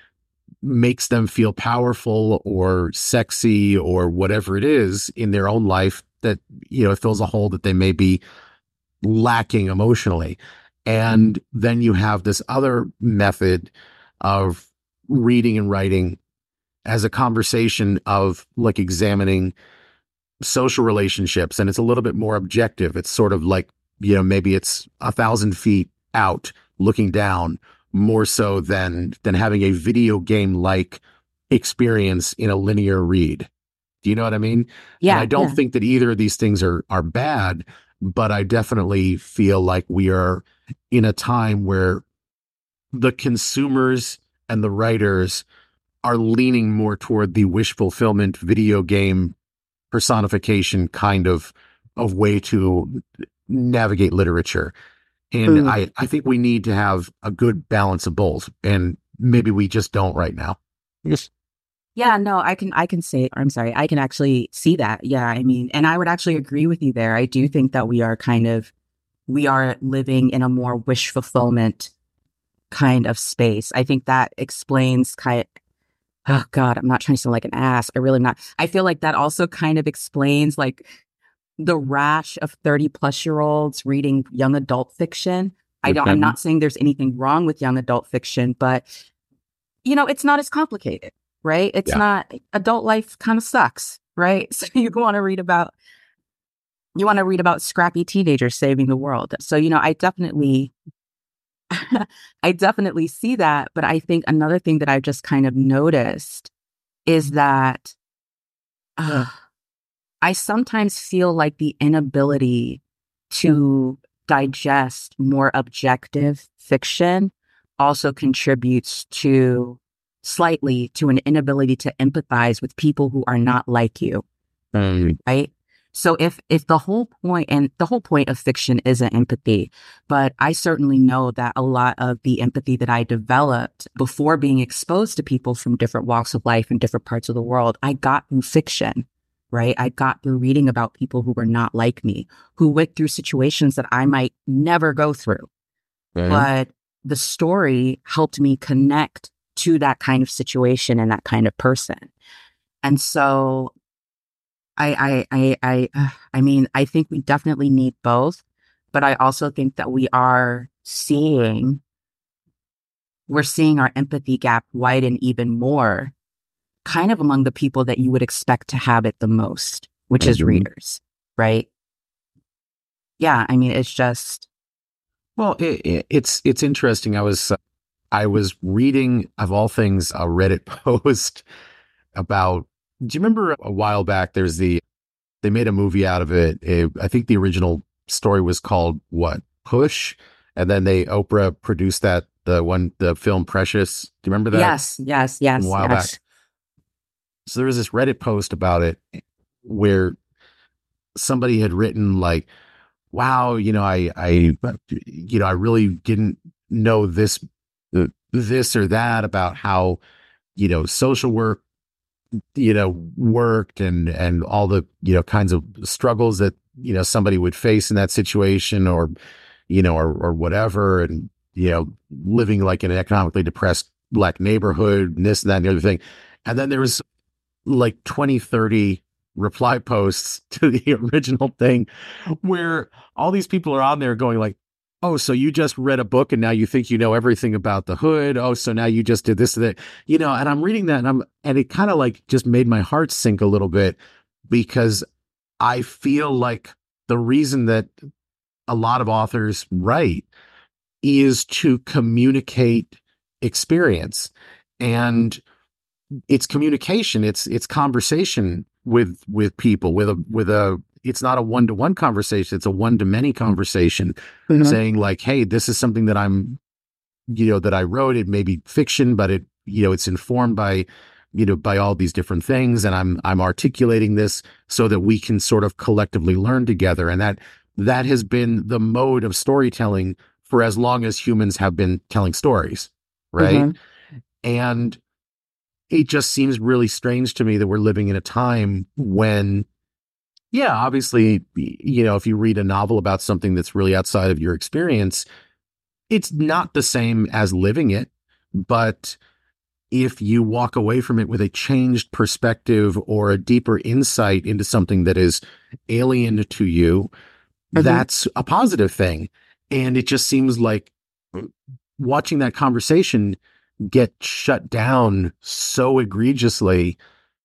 makes them feel powerful or sexy or whatever it is in their own life that, you know, it fills a hole that they may be lacking emotionally. And then you have this other method of reading and writing as a conversation of like examining social relationships. And it's a little bit more objective. It's sort of like, you know, maybe it's a thousand feet out looking down more so than, than having a video game like experience in a linear read. Do you know what I mean? And I Yeah, don't yeah. think that either of these things are, are bad, but I definitely feel like we are in a time where the consumers and the writers are leaning more toward the wish fulfillment video game personification kind of of way to navigate literature. And Mm. I, I think we need to have a good balance of both. And maybe we just don't right now. Yes. Yeah, no, I can I can say I'm sorry, I can actually see that. Yeah, I mean, and I would actually agree with you there. I do think that we are kind of we are living in a more wish fulfillment kind of space. I think that explains kind oh God, I'm not trying to sound like an ass. I really am not. I feel like that also kind of explains like the rash of thirty plus year olds reading young adult fiction. I don't I'm not saying there's anything wrong with young adult fiction, but you know, it's not as complicated, right? It's Yeah. not adult life kind of sucks, right? So you want to read about you want to read about scrappy teenagers saving the world. So, you know, I definitely I definitely see that, but I think another thing that I've just kind of noticed is that uh, I sometimes feel like the inability to digest more objective fiction also contributes to slightly to an inability to empathize with people who are not like you, Um, right? So if if the whole point and the whole point of fiction isn't empathy, but I certainly know that a lot of the empathy that I developed before being exposed to people from different walks of life in different parts of the world, I got through fiction, right? I got through reading about people who were not like me, who went through situations that I might never go through. um, But the story helped me connect to that kind of situation and that kind of person. And so I, I, I, I, I mean, I think we definitely need both, but I also think that we are seeing, we're seeing our empathy gap widen even more, kind of among the people that you would expect to have it the most, which is Mhm. readers, right? Yeah, I mean, it's just, Well, it, it, it's it's interesting. I was uh, I was reading, of all things, a Reddit post about. Do you remember a while back? There's the they made a movie out of it. It- I think the original story was called what Push, and then they Oprah produced that the one the film Precious. Do you remember that yes, yes, from a yes, while back? yes. So there was this Reddit post about it where somebody had written like, "Wow, you know, I I you know, I really didn't know this uh, this or that about how you know social work you know worked and and all the you know kinds of struggles that you know somebody would face in that situation or you know or or whatever and you know living like in an economically depressed black neighborhood and this and that and the other thing." And then there was like twenty, thirty reply posts to the original thing where all these people are on there going like, "Oh, so you just read a book and now you think you know everything about the hood. Oh, so now you just did this and that." You know, and I'm reading that and I'm and it kind of like just made my heart sink a little bit because I feel like the reason that a lot of authors write is to communicate experience. And it's communication, it's it's conversation with with people with a with a it's not a one-to-one conversation, it's a one-to-many conversation, Mhm. saying like, "Hey, this is something that I'm you know that I wrote. It may be fiction, but it you know it's informed by you know by all these different things, and i'm i'm articulating this so that we can sort of collectively learn together." And that that has been the mode of storytelling for as long as humans have been telling stories, right? Mhm. And it just seems really strange to me that we're living in a time when, yeah, obviously, you know, if you read a novel about something that's really outside of your experience, it's not the same as living it. But if you walk away from it with a changed perspective or a deeper insight into something that is alien to you, Mhm. that's a positive thing. And it just seems like watching that conversation get shut down so egregiously,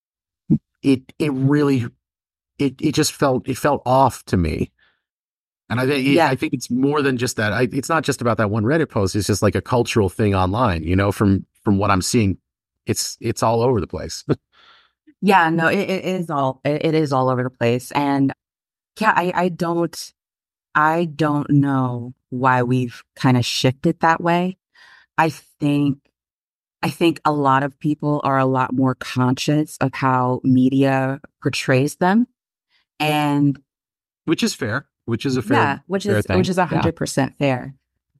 it it really it it just felt it felt off to me. And I think I Yeah. think it's more than just that. I, it's not just about that one Reddit post. It's just like a cultural thing online. You know, from from what I'm seeing, it's it's all over the place. Yeah, no, it, it is all it, it is all over the place. And yeah, I, I don't I don't know why we've kind of shifted that way. I think I think a lot of people are a lot more conscious of how media portrays them. And Which is fair. Which is a fair yeah, which fair is which thing. is a Yeah. hundred percent fair.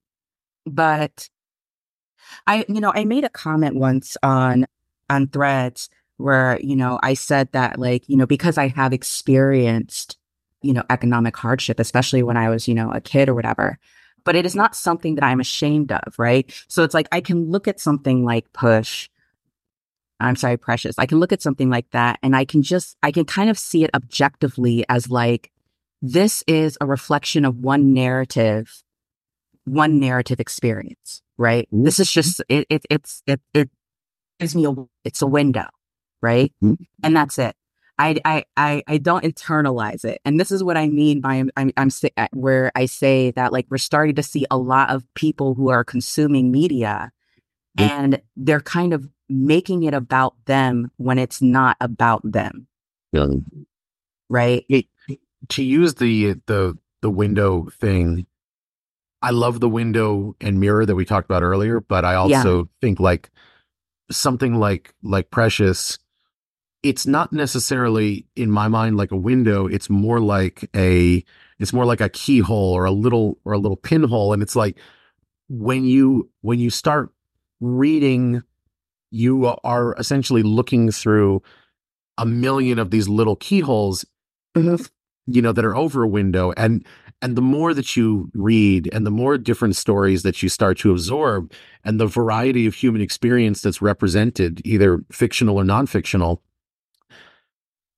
But I, you know, I made a comment once on on Threads where, you know, I said that like, you know, because I have experienced, you know, economic hardship, especially when I was, you know, a kid or whatever. But it is not something that I'm ashamed of, right? So it's like I can look at something like Push, I'm sorry, Precious. I can look at something like that and I can just I can kind of see it objectively as like this is a reflection of one narrative one narrative experience, right? Mhm. This is just it. It it's it it gives me a it's a window, right? And that's it. I I I I don't internalize it, and this is what I mean by I'm I'm, I'm si- uh, where I say that like we're starting to see a lot of people who are consuming media, and they're kind of making it about them when it's not about them, Yeah. right? It- to use the the the window thing, I love the window and mirror that we talked about earlier, but I Yeah. also think like something like like Precious, it's not necessarily in my mind like a window. It's more like a it's more like a keyhole or a little or a little pinhole. And it's like when you when you start reading, you are essentially looking through a million of these little keyholes, Mhm. you know, that are over a window. And and the more that you read and the more different stories that you start to absorb and the variety of human experience that's represented, either fictional or non-fictional,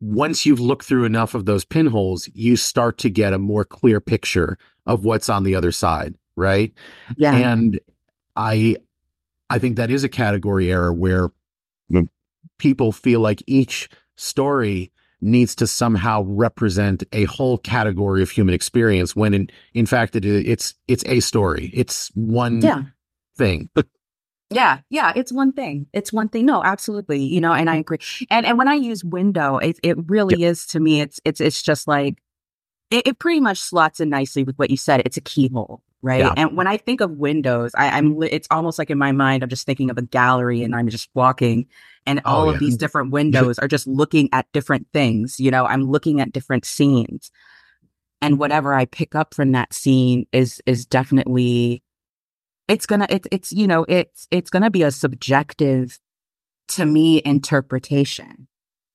once you've looked through enough of those pinholes, you start to get a more clear picture of what's on the other side, right? Yeah. And I I think that is a category error where people feel like each story needs to somehow represent a whole category of human experience, when in in fact it, it's it's a story. It's one Yeah. thing. Yeah, yeah, it's one thing. It's one thing. No, absolutely. You know, and I agree. And and when I use window, it it really Yeah. is, to me, it's it's it's just like it, it pretty much slots in nicely with what you said. It's a keyhole, right? Yeah. And when I think of windows, I, I'm li- it's almost like in my mind, I'm just thinking of a gallery and I'm just walking, and Oh all yeah. of these different windows are just looking at different things. You know, I'm looking at different scenes, and whatever I pick up from that scene is is definitely it's gonna it's it's you know it's it's gonna be a subjective, to me, interpretation.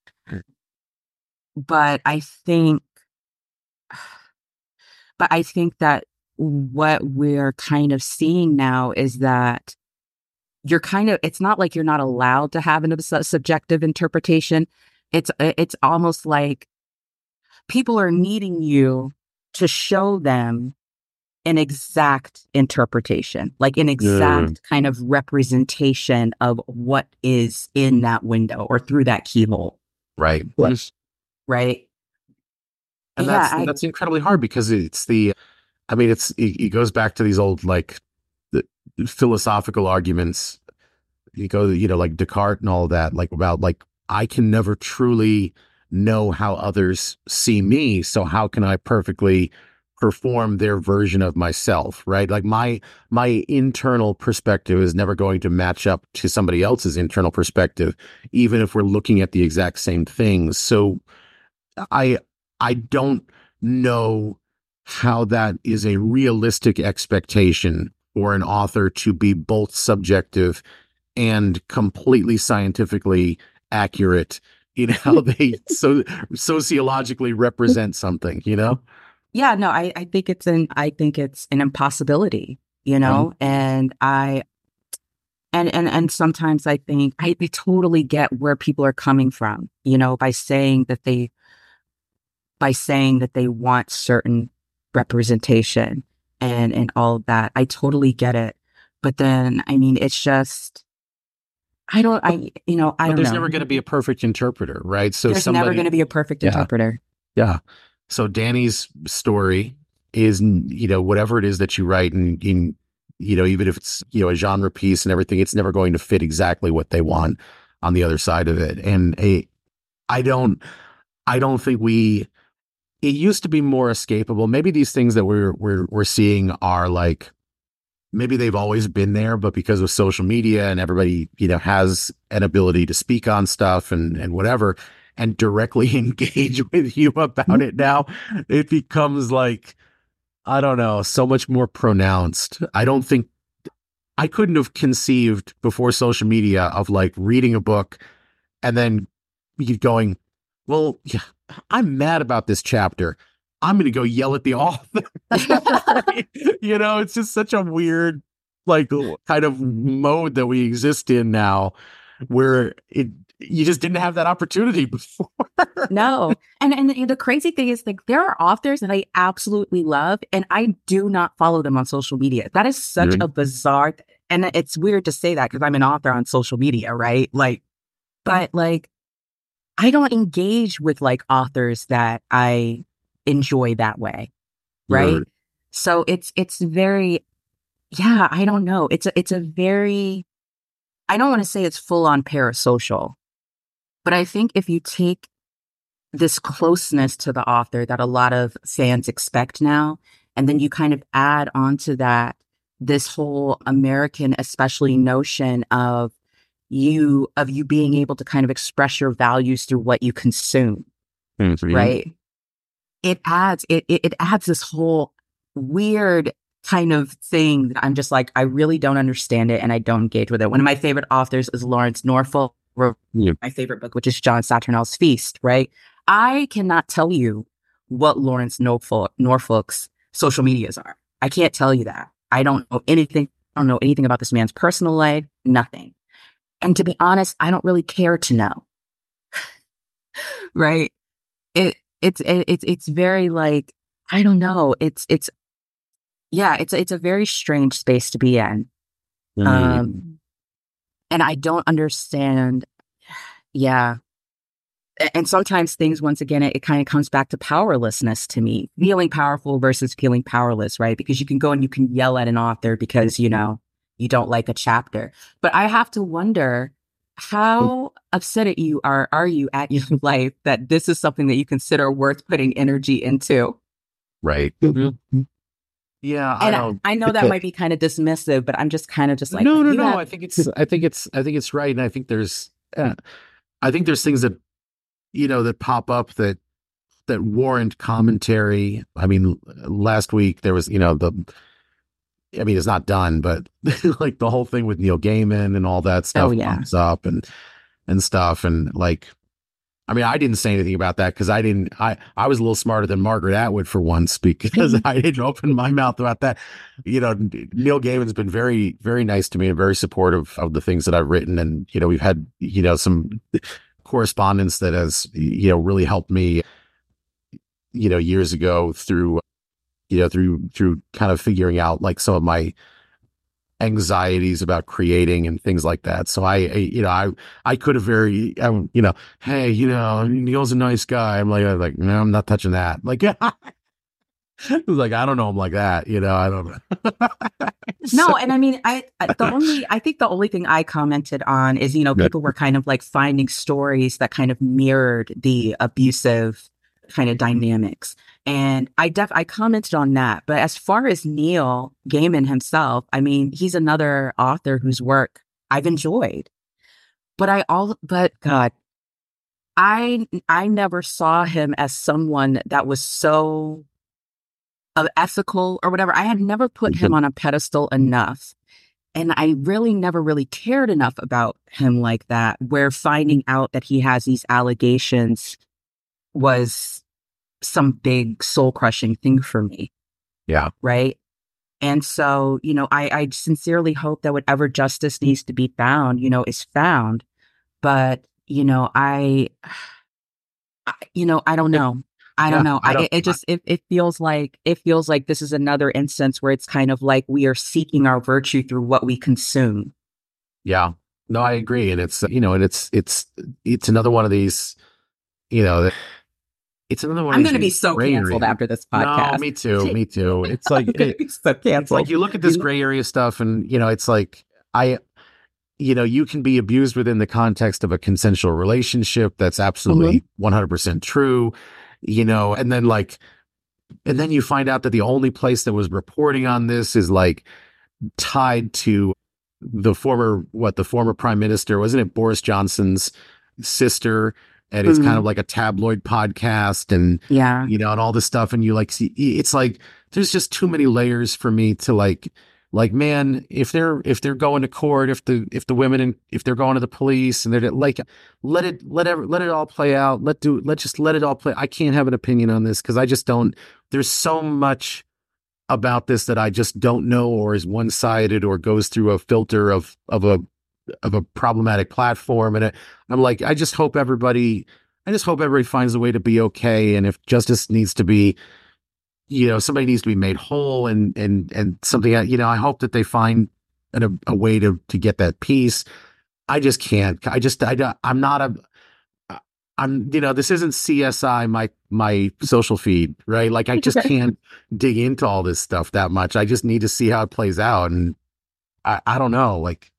But I think but I think that what we're kind of seeing now is that you're kind of it's not like you're not allowed to have a sub- subjective interpretation. It's it's almost like people are needing you to show them an exact interpretation, like an Mm, exact kind of representation of what is in that window or through that keyhole, right. right? And Yeah, that's I that's incredibly hard, because it's the I mean it's it, it goes back to these old, like, the philosophical arguments. You go, you know, like Descartes and all that, like about like I can never truly know how others see me, so how can I perfectly perform their version of myself, right? Like my my internal perspective is never going to match up to somebody else's internal perspective, even if we're looking at the exact same things. So I I don't know how that is a realistic expectation for an author to be both subjective and completely scientifically accurate in how they so sociologically represent something, you know? yeah, no, I I think it's an I think it's an impossibility, you Mhm. know, and I and and and sometimes I think I, I totally get where people are coming from, you know, by saying that they by saying that they want certain representation and and all of that. I totally get it. But then, I mean, it's just I don't But, I you know, I but don't there's know. never going to be a perfect interpreter, right? So There's never going somebody, to be a perfect yeah, interpreter. yeah. So Danny's story is, you know, whatever it is that you write, and in, you know, even if it's, you know, a genre piece and everything, it's never going to fit exactly what they want on the other side of it. And a, I don't, I don't think we, it used to be more escapable. Maybe these things that we're, we're, we're seeing are like, maybe they've always been there, but because of social media and everybody, you know, has an ability to speak on stuff and, and whatever, and directly engage with you about it now, it becomes like, I don't know, so much more pronounced. I don't think I couldn't have conceived before social media of like reading a book and then you going, well, yeah, I'm mad about this chapter. I'm going to go yell at the author. You know, it's just such a weird, like, kind of mode that we exist in now, where it you just didn't have that opportunity before. No. And and the, the crazy thing is, like, there are authors that I absolutely love and I do not follow them on social media. That is such Mhm. a bizarre, and it's weird to say that because I'm an author on social media, right? Like, but like I don't engage with like authors that I enjoy that way, right? Right. So it's it's very yeah, I don't know. It's a it's a very I don't want to say it's full on parasocial, but I think if you take this closeness to the author that a lot of fans expect now, and then you kind of add onto that this whole American, especially notion of you of you being able to kind of express your values through what you consume, Mhm. right? It adds it it, it adds this whole weird kind of thing that I'm just like, I really don't understand it and I don't engage with it. One of my favorite authors is Lawrence Norfolk, wrote Yeah. my favorite book, which is John Saturnel's Feast, right? I cannot tell you what Lawrence Norfolk, Norfolk's social medias are. I can't tell you that. I don't know anything. I don't know anything about this man's personal life, nothing. And to be honest, I don't really care to know, right? it it's it, it's it's very like I don't know. It's it's yeah. It's it's a very strange space to be in. Mm. Um, and I don't understand. Yeah. A- And sometimes things, once again, it, it kind of comes back to powerlessness to me, feeling powerful versus feeling powerless, right? Because you can go and you can yell at an author because, you know, you don't like a chapter. But I have to wonder, how upset at you are are you at your life that this is something that you consider worth putting energy into? Right. Mhm. Yeah, I And I, don't. I know that might be kind of dismissive, but I'm just kind of just like, No, no, you no. have, I think it's. I think it's. I think it's right, and I think there's. Uh, I think there's things that you know that pop up that that warrant commentary. I mean, last week there was, you know, the. I mean, it's not done, but like the whole thing with Neil Gaiman and all that oh stuff yeah, comes up and and stuff, and like I mean, I didn't say anything about that because I didn't. I I was a little smarter than Margaret Atwood for once because I didn't open my mouth about that. You know, Neil Gaiman's been very, very nice to me and very supportive of the things that I've written, and you know, we've had you know some correspondence that has you know really helped me. You know, years ago through you know through through kind of figuring out like some of my anxieties about creating and things like that. So I, I you know, I, I could have very, um, you know, hey, you know, Neil's a nice guy. I'm like, I'm like, no, I'm not touching that. Like, like, I don't know him like that. You know, I don't know. So, no, and I mean, I I- the only I think the only thing I commented on is you know good. people were kind of like finding stories that kind of mirrored the abusive kind of dynamics, and I def I commented on that. But as far as Neil Gaiman himself, I mean, he's another author whose work I've enjoyed, but I all but God, I I never saw him as someone that was so uh, ethical or whatever. I had never put him on a pedestal enough. And I really never really cared enough about him like that, where finding out that he has these allegations was some big soul crushing thing for me. Yeah. Right. And so, you know, I, I sincerely hope that whatever justice needs to be found, you know, is found. But, you know, I, I you know, I don't know. I don't Yeah. know. I I don't, it, it just it, it feels like it feels like this is another instance where it's kind of like we are seeking our virtue through what we consume. yeah. No, I agree. And it's, you know, and it's, it's, it's another one of these, you know, it's another one of I'm these going to be so gray canceled areas. after this No, podcast. me too. Me too. It's like, I'm going to it, be so it's like canceled. you look at this gray area stuff and, you know, it's like, I, you know, you can be abused within the context of a consensual relationship. That's absolutely one hundred percent true, you know, and then like, and then you find out that the only place that was reporting on this is like tied to the former, what, the former prime minister, wasn't it Boris Johnson's sister? And it's kind Mhm. of like a tabloid podcast and, Yeah. you know, and all this stuff. And you like see, it's like, there's just too many layers for me to like, like, man, if they're, if they're going to court, if the, if the women and if they're going to the police and they're like, let it, let it, let it all play out. Let do, let just let it all play. I can't have an opinion on this because I just don't, there's so much about this that I just don't know or is one-sided or goes through a filter of, of a, of a problematic platform. And it, I'm like, I just hope everybody, I just hope everybody finds a way to be okay. And if justice needs to be, you know, somebody needs to be made whole and, and, and something, you know, I hope that they find a, a way to, to get that peace. I just can't, I just, I, don't- I'm not a, I'm, you know, this isn't C S I, my, my social feed, right? Like, I just can't dig into all this stuff that much. I just need to see how it plays out. And I, I don't know, like,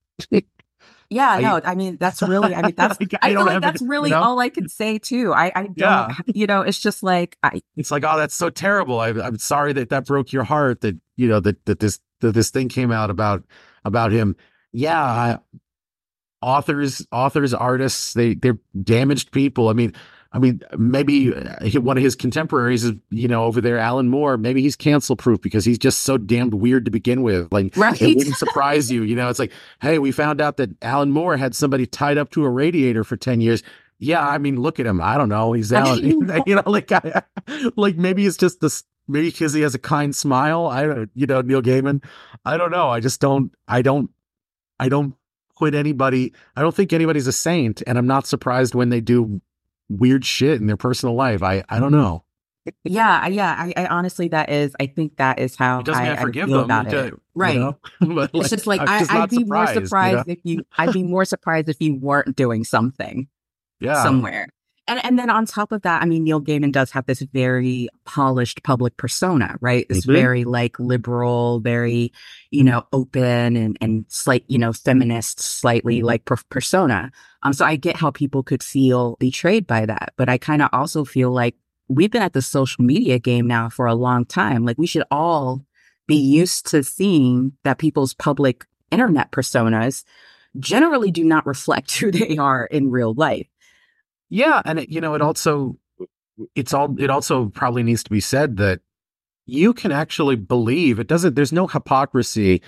Yeah, I, no, I mean, that's really, I mean, that's, like, I I feel don't like have that's it, really you know? all I can say too. I, I don't, Yeah. you know, it's just like, I, It's like, oh, that's so terrible. I, I'm sorry that that broke your heart. That you know that that this that this thing came out about about him. Yeah, I, authors, authors, artists, they they're damaged people. I mean, I mean, maybe uh, one of his contemporaries is you know over there, Alan Moore. Maybe he's cancel proof because he's just so damned weird to begin with. Like, right. it wouldn't surprise you. You know, it's like, hey, we found out that Alan Moore had somebody tied up to a radiator for ten years. Yeah, I mean, look at him. I don't know. He's I Alan. mean, You know, like, I, like maybe it's just this. Maybe because he has a kind smile. I don't. You know, Neil Gaiman. I don't know. I just don't. I don't. I don't put anybody. I don't think anybody's a saint, and I'm not surprised when they do weird shit in their personal life. I, I don't know. Yeah, yeah. I, I honestly, that is, I think that is how It doesn't mean I, I I forgive feel them, about it, it. uh, you Right. know, but It's like, just like I'm I, just I'd not be more surprised, you know? surprised if you. I'd be more surprised if you weren't doing something Yeah. somewhere. And and then on top of that, I mean, Neil Gaiman does have this very polished public persona, right? This Mhm. very like liberal, very, you know, open and and slight, you know, feminist, slightly like per- persona. Um, so I get how people could feel betrayed by that, but I kind of also feel like we've been at the social media game now for a long time. Like we should all be used to seeing that people's public internet personas generally do not reflect who they are in real life. Yeah. And it, you know, it also, it's all, it also probably needs to be said that you can actually believe it doesn't, there's no hypocrisy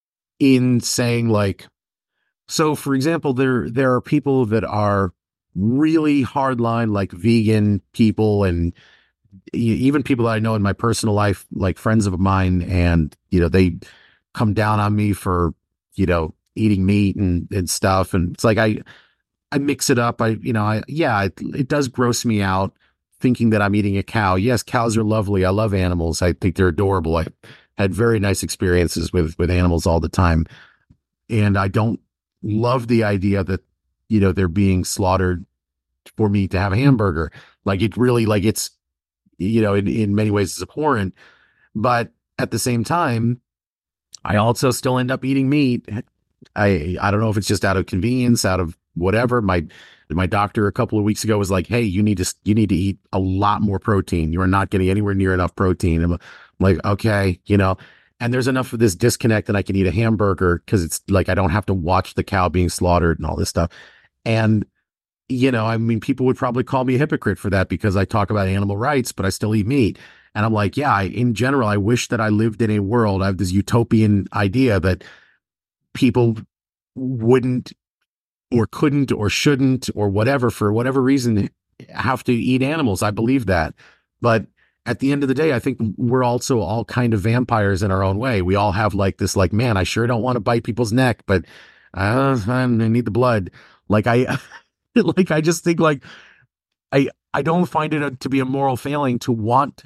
in saying like, so for example, there, there are people that are really hardline, like vegan people and e- even people that I know in my personal life, like friends of mine, and, you know, they come down on me for, you know, eating meat and, and stuff. And it's like, I, I mix it up. I, you know, I, yeah, it, it does gross me out thinking that I'm eating a cow. Yes, cows are lovely. I love animals. I think they're adorable. I had very nice experiences with, with animals all the time. And I don't love the idea that, you know, they're being slaughtered for me to have a hamburger. Like it really, like it's, you know, in, in many ways it's abhorrent, but at the same time, I also still end up eating meat. I I don't know if it's just out of convenience, out of whatever. My my doctor a couple of weeks ago was like, "Hey, you need to you need to eat a lot more protein. You are not getting anywhere near enough protein." I'm like, "Okay, you know." And there's enough of this disconnect that I can eat a hamburger because it's like I don't have to watch the cow being slaughtered and all this stuff. And you know, I mean, people would probably call me a hypocrite for that because I talk about animal rights, but I still eat meat. And I'm like, yeah, I, in general, I wish that I lived in a world. I have this utopian idea that people wouldn't or couldn't or shouldn't or whatever, for whatever reason, have to eat animals. I believe that. But at the end of the day, I think we're also all kind of vampires in our own way. We all have like this, like, man, I sure don't want to bite people's neck, but uh, I need the blood. Like I, like I just think like I I don't find it a, to be a moral failing to want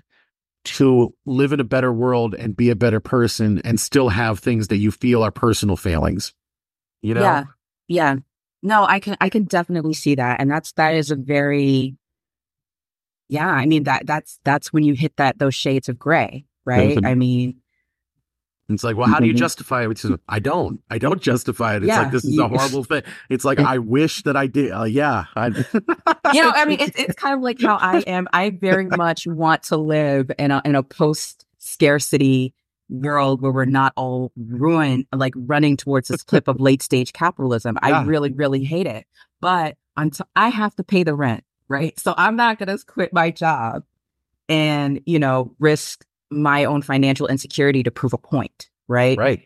to live in a better world and be a better person and still have things that you feel are personal failings. You know? Yeah. Yeah. No, I can I can definitely see that. And that's that is a very yeah, I mean that that's that's when you hit that those shades of gray, right? I mean, It's like, well, how do you justify it? Which is, I don't. I don't justify it. It's like yeah, this is you, a horrible thing. It's like I wish that I did. Uh, yeah, I, you know, I mean, it's it's kind of like how I am. I very much want to live in a in a post scarcity world where we're not all ruined, like running towards this clip of late stage capitalism. Yeah. I really, really hate it, but until I have to pay the rent, right? So I'm not going to quit my job and you know risk my own financial insecurity to prove a point, right? right.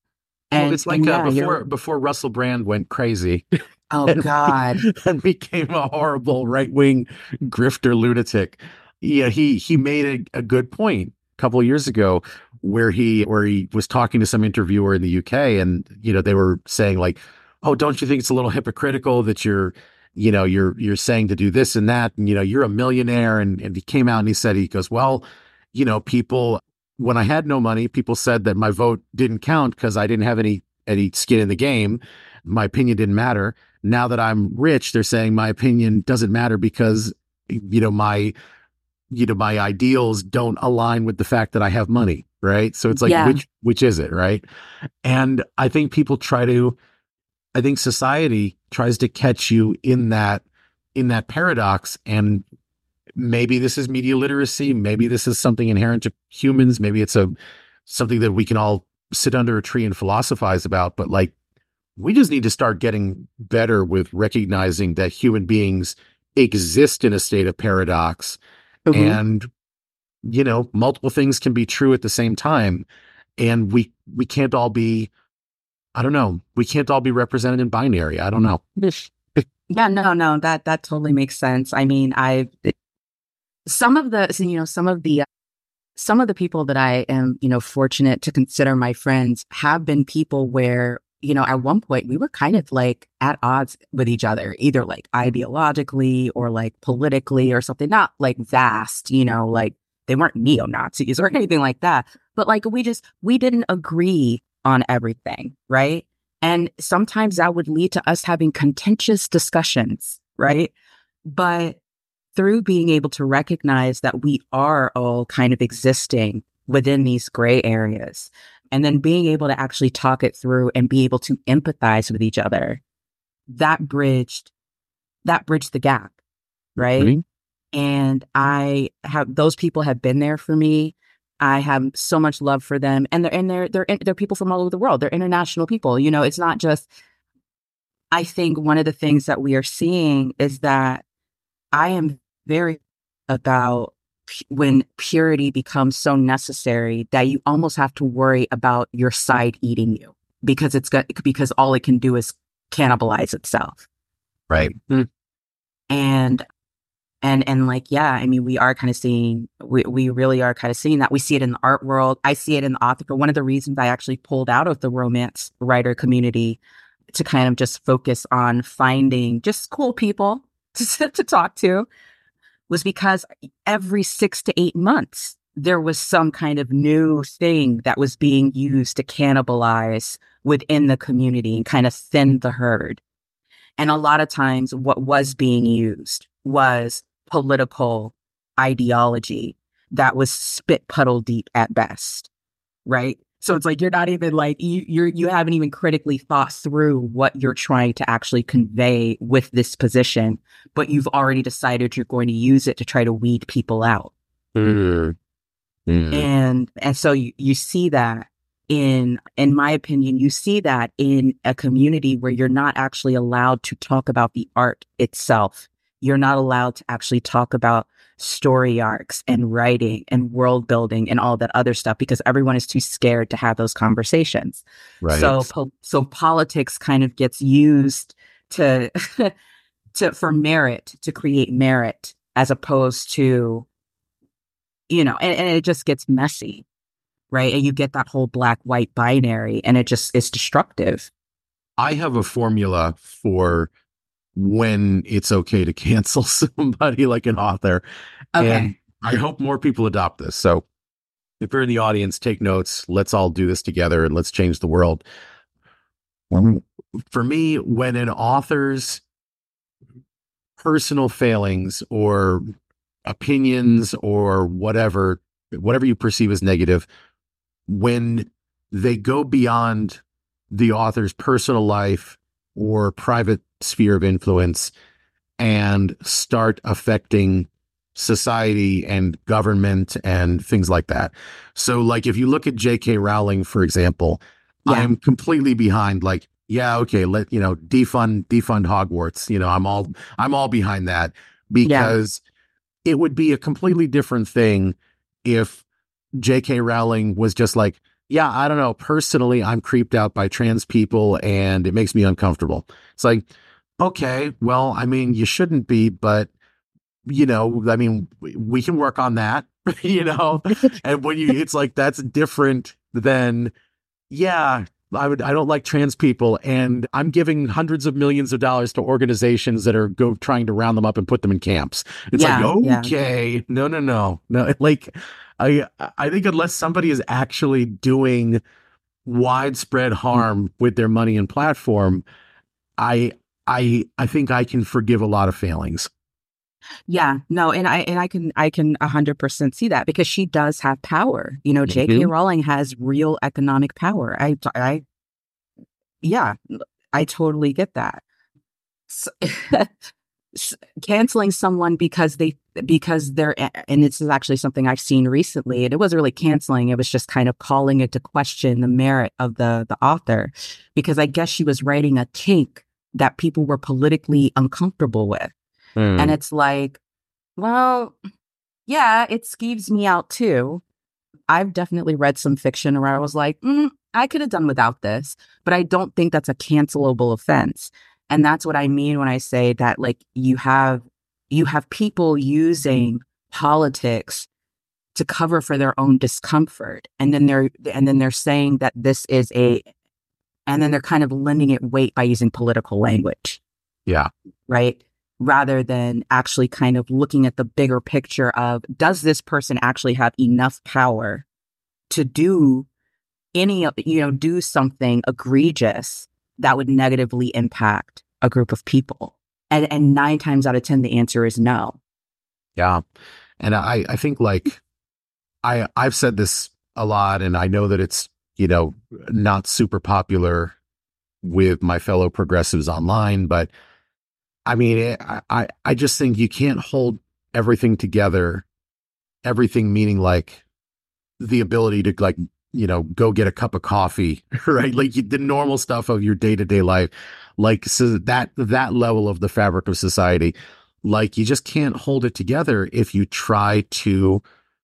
And Well, it's like and uh, yeah, before you're, before Russell Brand went crazy oh and, God, and became a horrible right wing grifter lunatic. Yeah, he he made a, a good point a couple of years ago where he where he was talking to some interviewer in the U K, and you know they were saying like, "Oh, don't you think it's a little hypocritical that you're, you know, you're you're saying to do this and that, and you know, you're a millionaire." And and he came out and he said, he goes, "Well, you know, people, when I had no money, people said that my vote didn't count because I didn't have any any skin in the game. My opinion didn't matter. Now that I'm rich, they're saying my opinion doesn't matter because, you know, my you know, my ideals don't align with the fact that I have money." Right. So it's like, yeah, which which is it? Right. And I think people try to, I think society tries to catch you in that in that paradox. And maybe this is media literacy. Maybe this is something inherent to humans. Maybe it's a something that we can all sit under a tree and philosophize about. But like, we just need to start getting better with recognizing that human beings exist in a state of paradox, mhm. and you know, multiple things can be true at the same time, and we we can't all be. I don't know. We can't all be represented in binary. I don't know. Yeah, no, no, that that totally makes sense. I mean, I some of the so, you know some of the some of the people that I am you know fortunate to consider my friends have been people where you know, at one point we were kind of like at odds with each other, either like ideologically or like politically or something, not like vast, you know, like they weren't neo-Nazis or anything like that. But like we just, we didn't agree on everything, right? And sometimes that would lead to us having contentious discussions, right? But through being able to recognize that we are all kind of existing within these gray areas, and then being able to actually talk it through and be able to empathize with each other, that bridged, that bridged the gap, right? Mm-hmm. And I have, those people have been there for me. I have so much love for them, and they're and they're they're they're people from all over the world. They're international people. You know, it's not just. I think one of the things that we are seeing is that I am very about when purity becomes so necessary that you almost have to worry about your side eating you, because it's got because all it can do is cannibalize itself. Right. Mm. And and and like, yeah, I mean, we are kind of seeing we, we really are kind of seeing that. We see it in the art world. I see it in the author. But one of the reasons I actually pulled out of the romance writer community to kind of just focus on finding just cool people to, to talk to was because every six to eight months, there was some kind of new thing that was being used to cannibalize within the community and kind of thin the herd. And a lot of times what was being used was political ideology that was spit puddle deep at best, right? So it's like, you're not even like, you you're, you haven't even critically thought through what you're trying to actually convey with this position, but you've already decided you're going to use it to try to weed people out. Mm-hmm. Mm-hmm. And, and so you, you see that in, in my opinion, you see that in a community where you're not actually allowed to talk about the art itself. You're not allowed to actually talk about story arcs and writing and world building and all that other stuff, because everyone is too scared to have those conversations. Right. So, po- so politics kind of gets used to, to, for merit, to create merit, as opposed to, you know, and, and it just gets messy, right? And you get that whole black white binary, and it just is destructive. I have a formula for when it's okay to cancel somebody, like an author. Okay. And I hope more people adopt this. So if you're in the audience, take notes. Let's all do this together and let's change the world. For me, when an author's personal failings or opinions or whatever, whatever you perceive as negative, when they go beyond the author's personal life or private sphere of influence and start affecting society and government and things like that. So like, if you look at J K Rowling, for example, yeah. I'm completely behind, like, yeah, okay, let, you know, defund, defund Hogwarts. You know, I'm all, I'm all behind that, because yeah. it would be a completely different thing if J K Rowling was just like, yeah, I don't know, personally, I'm creeped out by trans people and it makes me uncomfortable. It's like, okay, well, I mean, you shouldn't be, but, you know, I mean, we can work on that, you know? And when you, it's like, that's different than, yeah, I would, I don't like trans people, and I'm giving hundreds of millions of dollars to organizations that are go trying to round them up and put them in camps. It's yeah, like, okay, yeah. no, no, no, no. Like, I, I think unless somebody is actually doing widespread harm with their money and platform, I, I, I think I can forgive a lot of failings. Yeah, no, and I and I can I can a hundred percent see that, because she does have power. You know, J K Mm-hmm. Rowling has real economic power. I, I, yeah, I totally get that. So, canceling someone because they because they're, and this is actually something I've seen recently, and it wasn't really canceling. It was just kind of calling into question the merit of the the author, because I guess she was writing a kink that people were politically uncomfortable with. Mm. And it's like, well, yeah, it skeeves me out too. I've definitely read some fiction where I was like, mm, I could have done without this, but I don't think that's a cancelable offense. And that's what I mean when I say that, like, you have you have people using politics to cover for their own discomfort, and then they're and then they're saying that this is a And then they're kind of lending it weight by using political language. Yeah. Right. Rather than actually kind of looking at the bigger picture of, does this person actually have enough power to do any, you know, do something egregious that would negatively impact a group of people? And and nine times out of ten, the answer is no. Yeah. And I, I think like, I, I've said this a lot, and I know that it's, you know, not super popular with my fellow progressives online, but I mean, I, I, I just think you can't hold everything together, everything meaning like the ability to like, you know, go get a cup of coffee, right? Like the normal stuff of your day-to-day life, like so that, that level of the fabric of society, like you just can't hold it together if you try to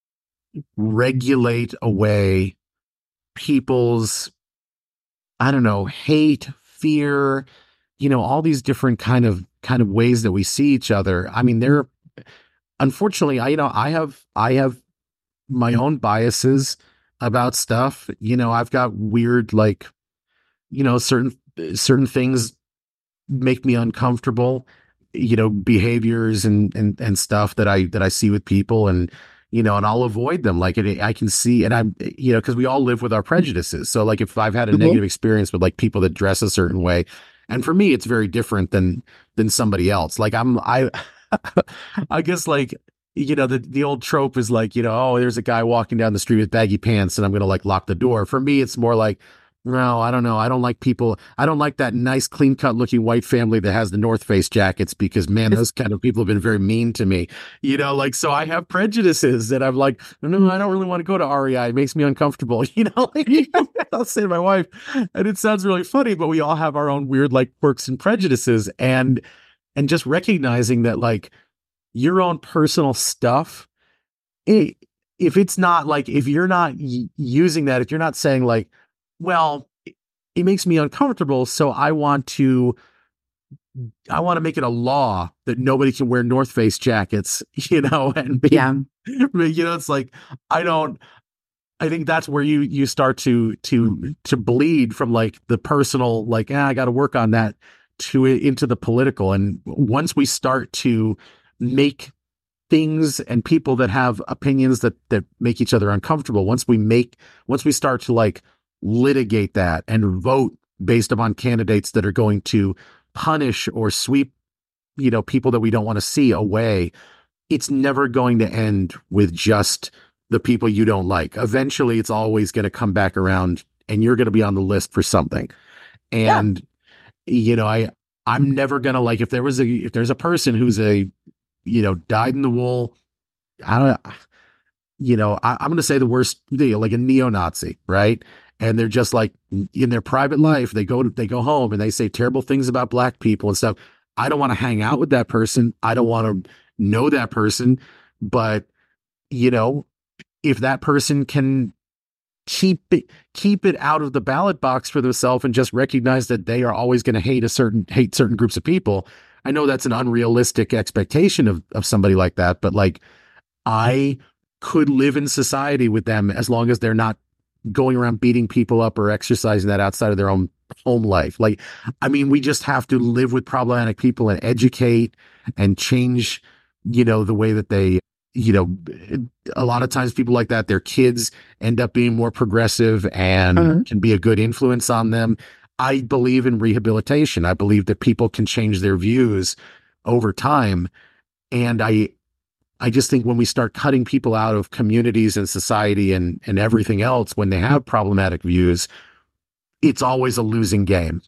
regulate away people's, I don't know, hate, fear, you know, all these different kind of kind of ways that we see each other. I mean, there, unfortunately, I, you know, I have, I have my own biases about stuff. You know, I've got weird, like, you know, certain, certain things make me uncomfortable, you know, behaviors and, and, and stuff that I, that I see with people, and, you know, and I'll avoid them. Like it, I can see, and I'm, you know, cause we all live with our prejudices. So like if I've had a mm-hmm. negative experience with like people that dress a certain way, and for me, it's very different than, than somebody else. Like I'm, I, I guess like, you know, the, the old trope is like, you know, oh, there's a guy walking down the street with baggy pants and I'm going to like lock the door. For me, it's more like, no, I don't know. I don't like people. I don't like that nice, clean cut looking white family that has the North Face jackets, because man, those kind of people have been very mean to me, you know, like, so I have prejudices that I'm like, no, I don't really want to go to R E I. It makes me uncomfortable. You know, like, I'll say to my wife, and it sounds really funny, but we all have our own weird, like, quirks and prejudices, and, and just recognizing that like your own personal stuff, it, if it's not like, if you're not y- using that, if you're not saying like, well, it makes me uncomfortable, so I want to, I want to make it a law that nobody can wear North Face jackets, you know, and be, yeah, you know, it's like, I don't, I think that's where you, you start to, to, to bleed from like the personal, like, ah, I got to work on that, to into the political. And once we start to make things and people that have opinions that, that make each other uncomfortable, once we make, once we start to like litigate that and vote based upon candidates that are going to punish or sweep, you know, people that we don't want to see away, it's never going to end with just the people you don't like. Eventually, it's always going to come back around and you're going to be on the list for something. And, yeah. you know, I, I'm never going to like, if there was a, if there's a person who's a, you know, dyed in the wool, I don't, you know, I, I'm going to say the worst deal, like a neo-Nazi, right? And they're just like in their private life, they go to, they go home and they say terrible things about black people and stuff. I don't want to hang out with that person. I don't want to know that person. But, you know, if that person can keep it, keep it out of the ballot box for themselves and just recognize that they are always going to hate a certain, hate certain groups of people. I know that's an unrealistic expectation of, of somebody like that, but like I could live in society with them as long as they're not going around beating people up or exercising that outside of their own home life. Like, I mean, we just have to live with problematic people and educate and change, you know, the way that they, you know, a lot of times people like that, their kids end up being more progressive and uh-huh. can be a good influence on them. I believe in rehabilitation. I believe that people can change their views over time. And I, I just think when we start cutting people out of communities and society and, and everything else, when they have problematic views, it's always a losing game.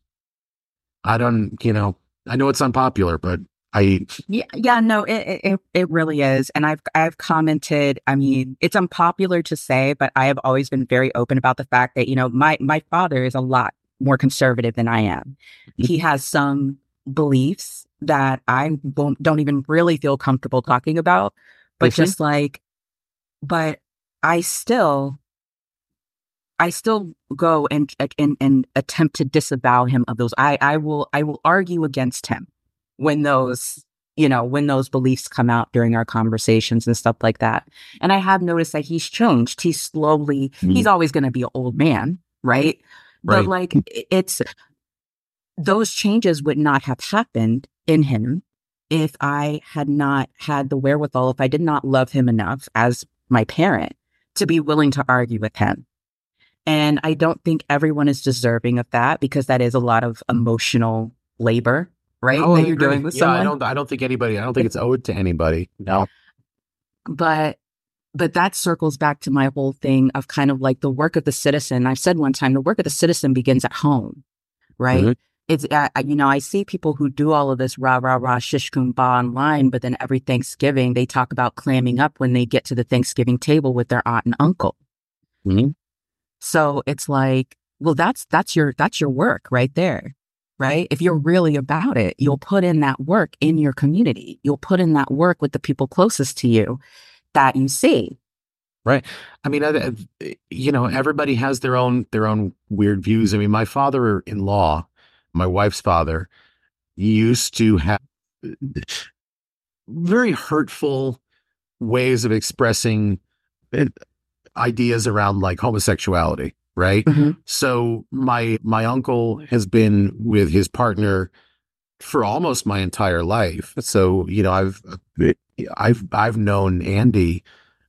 I don't, you know, I know it's unpopular, but I, yeah, yeah, no, it, it, it really is. And I've, I've commented, I mean, it's unpopular to say, but I have always been very open about the fact that, you know, my, my father is a lot more conservative than I am. He has some beliefs that I won't, don't even really feel comfortable talking about, but mm-hmm. just like, but I still, I still go and, and, and attempt to disavow him of those. I, I will, I will argue against him when those, you know, when those beliefs come out during our conversations and stuff like that. And I have noticed that he's changed. He's slowly, mm-hmm. he's always going to be an old man, right? But Right. like, i- it's those changes would not have happened in him if I had not had the wherewithal, if I did not love him enough as my parent to be willing to argue with him. And I don't think everyone is deserving of that because that is a lot of emotional labor, right? Oh, I That you're agree. doing with Yeah, I someone. don't I don't think anybody I don't think it's owed to anybody. No. But but that circles back to my whole thing of kind of like the work of the citizen. I've said one time, the work of the citizen begins at home, right? Mhm. It's, uh, you know, I see people who do all of this rah, rah, rah, shish kumbah online, but then every Thanksgiving they talk about clamming up when they get to the Thanksgiving table with their aunt and uncle. Mhm. So it's like, well, that's, that's your, that's your work right there, right? If you're really about it, you'll put in that work in your community. You'll put in that work with the people closest to you that you see. Right. I mean, I, I- you know, everybody has their own their own weird views. I mean, my father-in-law, my wife's father, used to have very hurtful ways of expressing uh, ideas around like homosexuality, right? Mhm. So my my uncle has been with his partner for almost my entire life. So, you know, I've I've I've known Andy,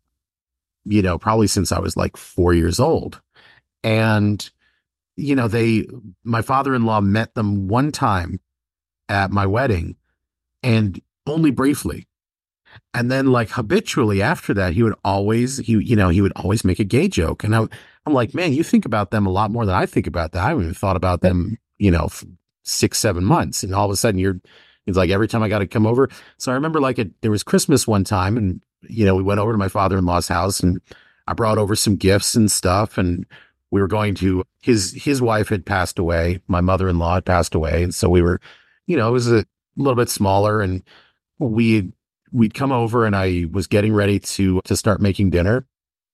you know, probably since I was like four years old. And, you know, they, my father-in-law met them one time at my wedding and only briefly. And then like habitually after that, he would always, he, you know, he would always make a gay joke. And I, I'm like, man, you think about them a lot more than I think about that. I haven't even thought about them, you know, f- six, seven months. And all of a sudden you're, it's like every time I got to come over. So I remember like it, there was Christmas one time and, you know, we went over to my father-in-law's house and I brought over some gifts and stuff. And we were going to, his, his wife had passed away. My mother-in-law had passed away. And so we were, you know, it was a little bit smaller and we we'd come over and I was getting ready to to start making dinner.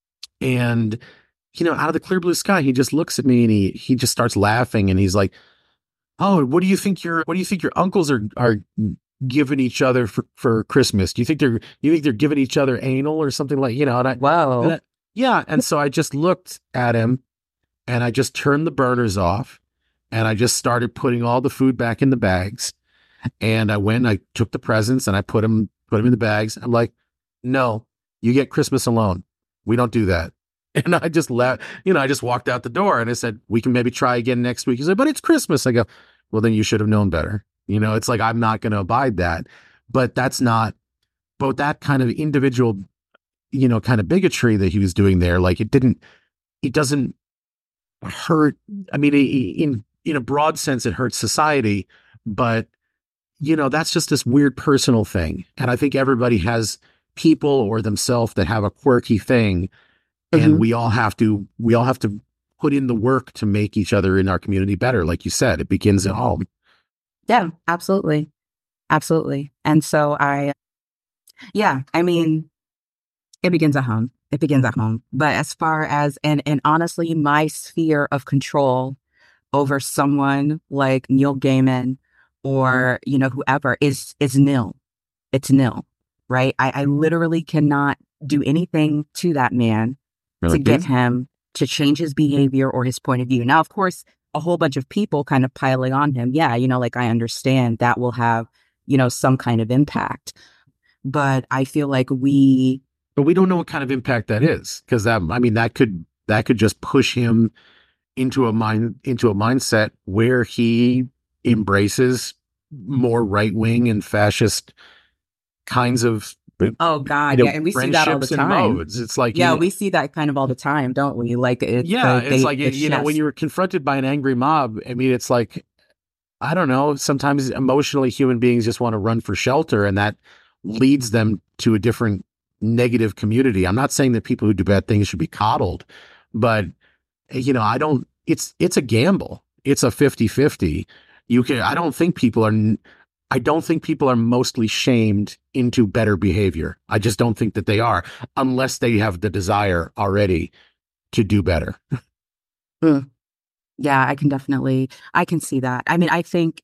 And, you know, out of the clear blue sky, he just looks at me and he he just starts laughing and he's like, "Oh, what do you think your what do you think your uncles are are giving each other for, for Christmas? Do you think they're you think they're giving each other anal or something like, you know?" And I, and Whoa. I yeah, and so I just looked at him and I just turned the burners off and I just started putting all the food back in the bags. And I went, and I took the presents and I put them, put them in the bags. I'm like, no, you get Christmas alone. We don't do that. And I just left, you know, I just walked out the door and I said, we can maybe try again next week. He said, but it's Christmas. I go, well, then you should have known better. You know, it's like, I'm not going to abide that, but that's not, but that kind of individual, you know, kind of bigotry that he was doing there, like it didn't, it doesn't hurt. I mean, in, in a broad sense, it hurts society, but you know, that's just this weird personal thing. And I think everybody has people or themselves that have a quirky thing. And Mhm. we all have to, we all have to put in the work to make each other in our community better. Like you said, it begins at home. Yeah, absolutely. Absolutely. And so I, yeah, I mean, it begins at home. It begins at home. But as far as, and, and honestly, my sphere of control over someone like Neil Gaiman or, you know, whoever is, is nil. It's nil, right? I, I literally cannot do anything to that man to Really? get him to change his behavior or his point of view. Now, of course, a whole bunch of people kind of piling on him. Yeah, you know, like I understand that will have, you know, some kind of impact. But I feel like we, But we don't know what kind of impact that is. Cause that, I mean, that could, that could just push him into a mind, into a mindset where he embraces more right wing and fascist kinds of, you oh God, yeah, know, and we see that all the friendships and time. modes. It's like, Yeah, you, we see that kind of all the time, don't we? Like it, yeah, the, it's they, like, the you know, when chefs. you're confronted by an angry mob, I mean, it's like, I don't know, sometimes emotionally human beings just want to run for shelter and that leads them to a different negative community. I'm not saying that people who do bad things should be coddled, but you know, I don't, it's, it's a gamble. It's a fifty-fifty. You can, I don't think people are, I don't think people are mostly shamed into better behavior. I just don't think that they are unless they have the desire already to do better. Mm. Yeah, I can definitely, I can see that. I mean, I think,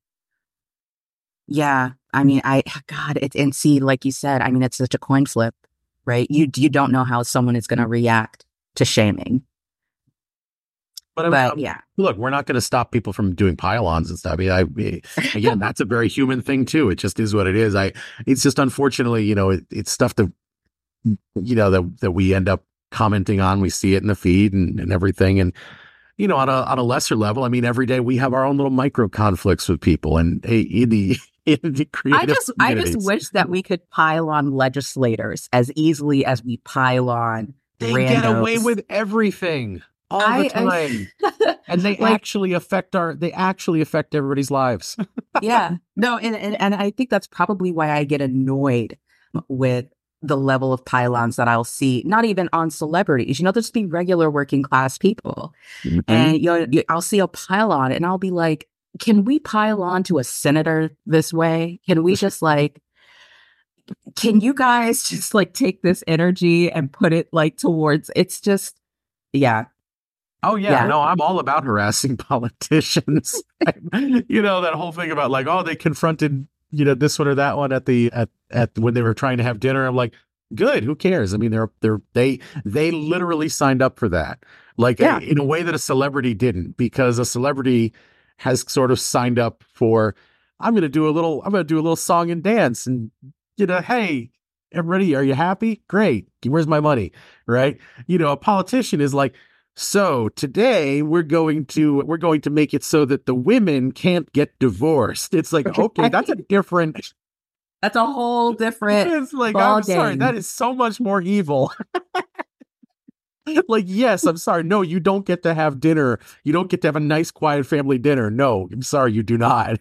yeah, I mean, I, God, it, and see, like you said, I mean, it's such a coin flip, right? You, you don't know how someone is going to react to shaming. But, I'm, But I'm- yeah, look, we're not going to stop people from doing pylons and stuff. I mean, I, again, that's a very human thing too. It just is what it is. I, it's just unfortunately, you know, it, it's stuff that, you know, that, that we end up commenting on. We see it in the feed and, and everything. And, you know, on a, on a lesser level, I mean, every day we have our own little micro conflicts with people and hey, in the, in the creative I just I communities. just wish that we could pile on legislators as easily as we pile on They randos. get away with everything all I- the time. I- And they Like- actually affect our, they actually affect everybody's lives. yeah. No, and, and and I think that's probably why I get annoyed with the level of pylons that I'll see, not even on celebrities. You know, there's be regular working class people. And you know, you- I'll see a pylon and I'll be like, can we pile on to a senator this way? Can we just like, can you guys just like take this energy and put it like towards, it's just, yeah. Oh yeah, Yeah. no, I'm all about harassing politicians. You know, that whole thing about like, oh, they confronted, you know, this one or that one at the at at when they were trying to have dinner. I'm like, good, who cares? I mean, they're they're they they literally signed up for that. Like Yeah. in a way that a celebrity didn't, because a celebrity has sort of signed up for, I'm gonna do a little, I'm gonna do a little song and dance and you know, hey, everybody, are you happy? Great. Where's my money? Right? You know, a politician is like, so today we're going to we're going to make it so that the women can't get divorced. It's like, okay, that's a different. That's a whole different. It's like, ball I'm sorry, game. that is so much more evil. Like, yes, I'm sorry. No, you don't get to have dinner. You don't get to have a nice, quiet family dinner. No, I'm sorry, you do not.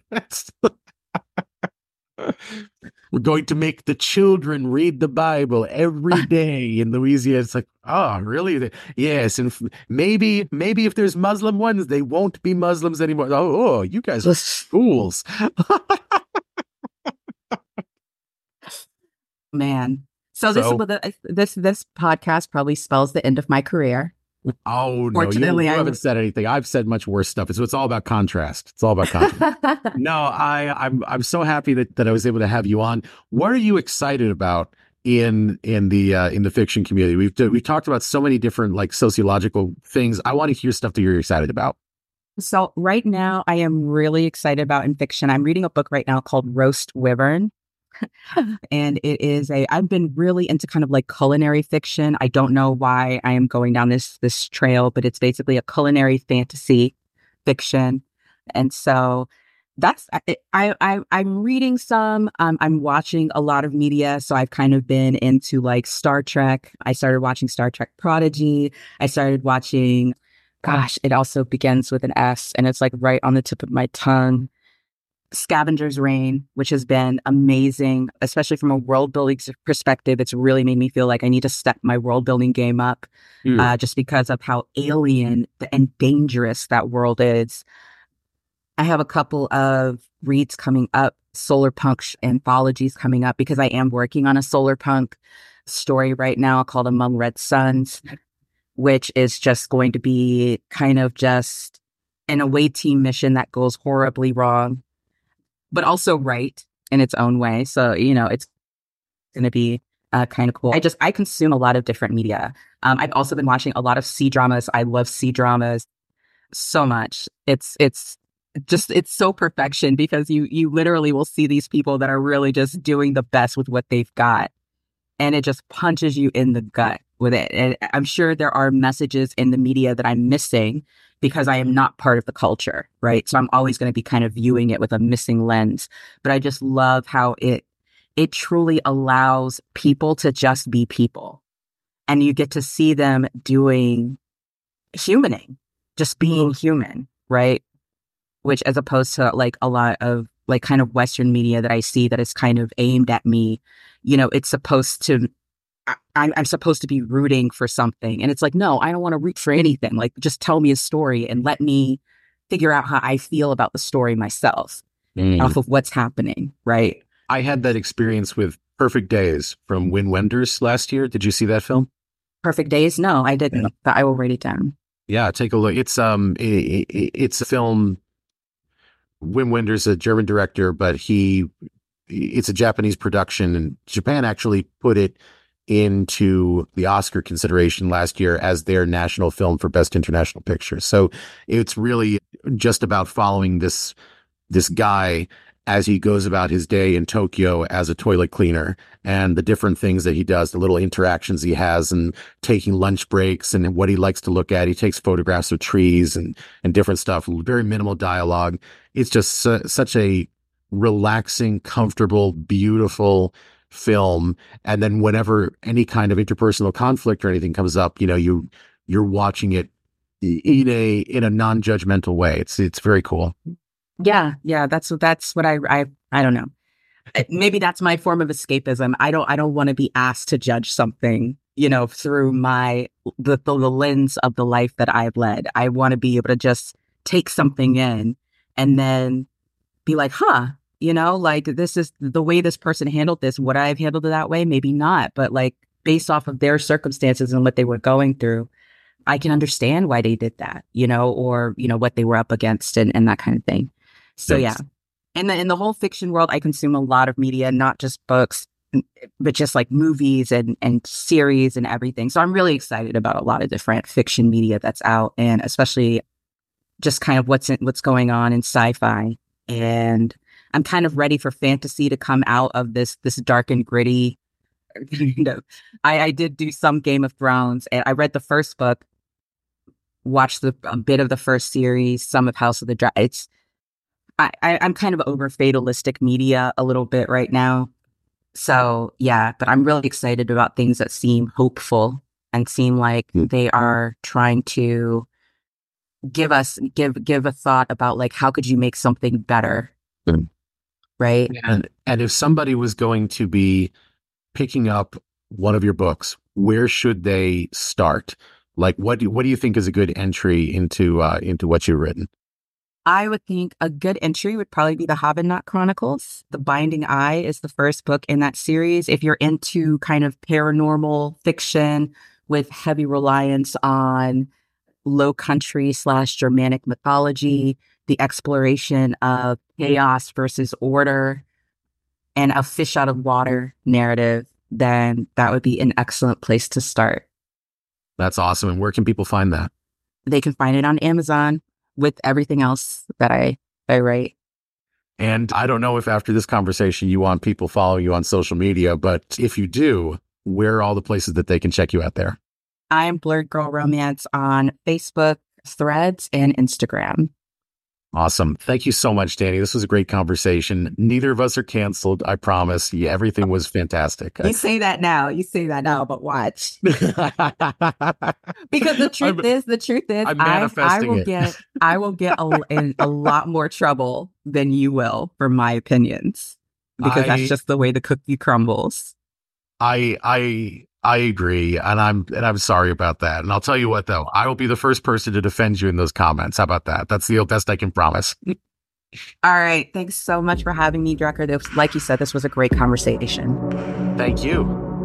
We're going to make the children read the Bible every day in Louisiana. It's like, oh, really? Yes, and f- maybe, maybe if there's Muslim ones, they won't be Muslims anymore. Oh, oh you guys are fools. Man. So this So- is what the, this this podcast probably spells the end of my career. Oh no, you, Fortunately, you I- haven't said anything. I've said much worse stuff. So it's all about contrast. It's all about contrast. No, I, I'm I'm so happy that, that I was able to have you on. What are you excited about in in the uh, in the fiction community? We've we've talked about so many different like sociological things. I want to hear stuff that you're excited about. So right now, I am really excited about in fiction. I'm reading a book right now called Roast Wyvern. And it is a, I've been really into kind of like culinary fiction. I don't know why I am going down this, this trail, but it's basically a culinary fantasy fiction. And so that's, I, I, I I'm reading some, um, I'm watching a lot of media. So I've kind of been into like Star Trek. I started watching Star Trek Prodigy. I started watching, gosh, it also begins with an S and it's like right on the tip of my tongue. Scavenger's Reign, which has been amazing, especially from a world building perspective. It's really made me feel like I need to step my world building game up Mm. uh, just because of how alien and dangerous that world is. I have a couple of reads coming up, solar punk sh- anthologies coming up because I am working on a solar punk story right now called Among Red Suns, which is just going to be kind of just an away team mission that goes horribly wrong, but also right in its own way. So, you know, it's going to be uh, kind of cool. I just, I consume a lot of different media. Um, I've also been watching a lot of C dramas. I love C dramas so much. It's, it's just, it's so perfection because you, you literally will see these people that are really just doing the best with what they've got. And it just punches you in the gut with it. And I'm sure there are messages in the media that I'm missing because I am not part of the culture, right? So I'm always going to be kind of viewing it with a missing lens. But I just love how it it truly allows people to just be people. And you get to see them doing humaning, just being human, right? Which as opposed to like a lot of like kind of Western media that I see that is kind of aimed at me, you know, it's supposed to I, I'm, I'm supposed to be rooting for something. And it's like, no, I don't want to root for anything. Like, just tell me a story and let me figure out how I feel about the story myself Mm. off of what's happening. Right. I had that experience with Perfect Days from Wim Wenders last year. Did you see that film? Perfect Days. No, I didn't, Yeah. but I will write it down. Yeah, take a look. It's um, i i it's a film. Wim Wenders, a German director, but he, it's a Japanese production, and Japan actually put it into the Oscar consideration last year as their national film for Best International Picture. So it's really just about following this this guy as he goes about his day in Tokyo as a toilet cleaner, and the different things that he does, the little interactions he has, and taking lunch breaks, and what he likes to look at. He takes photographs of trees and and different stuff. Very minimal dialogue. It's just su- such a relaxing, comfortable, beautiful film. And then whenever any kind of interpersonal conflict or anything comes up, you know, you you're watching it in a in a non-judgmental way. It's it's very cool. Yeah, yeah, that's that's what I I I don't know. Maybe that's my form of escapism. I don't I don't want to be asked to judge something, you know, through my the, the the lens of the life that I've led. I want to be able to just take something in and then be like, huh, you know, like this is the way this person handled this. Would I have handled it that way? Maybe not. But like based off of their circumstances and what they were going through, I can understand why they did that, you know, or, you know, what they were up against and, and that kind of thing. So, Thanks. yeah. And the, in the whole fiction world, I consume a lot of media, not just books, but just like movies and, and series and everything. So I'm really excited about a lot of different fiction media that's out, and especially just kind of what's in, what's going on in sci-fi. And I'm kind of ready for fantasy to come out of this this dark and gritty. You know, I, I did do some Game of Thrones, and I read the first book, watched the, a bit of the first series, some of House of the Dragon. It's I, I, I'm kind of over fatalistic media a little bit right now. So, yeah, but I'm really excited about things that seem hopeful and seem like mm. they are trying to give us, give, give a thought about like, how could you make something better? Mm. Right. And, and if somebody was going to be picking up one of your books, where should they start? Like, what do, what do you think is a good entry into, uh, into what you've written? I would think a good entry would probably be the Havenant Chronicles. The Binding Eye is the first book in that series. If you're into kind of paranormal fiction with heavy reliance on Low Country slash Germanic mythology, the exploration of chaos versus order, and a fish out of water narrative, then that would be an excellent place to start. That's awesome. And where can people find that? They can find it on Amazon with everything else that I, I write. And I don't know if after this conversation you want people following you on social media, but if you do, where are all the places that they can check you out there? I am Blurred Girl Romance on Facebook, Threads, and Instagram. Awesome. Thank you so much, Dani. This was a great conversation. Neither of us are canceled. I promise. Yeah, everything was fantastic. You say that now. You say that now, but watch. Because the truth I'm, is, the truth is, I'm I, I will it. get, I will get a, in a lot more trouble than you will for my opinions, because I, that's just the way the cookie crumbles. I, I, I agree, and I'm and I'm sorry about that. And I'll tell you what, though, I will be the first person to defend you in those comments. How about that? That's the best I can promise. All right. Thanks so much for having me, Drucker. This, like you said, this was a great conversation. Thank you.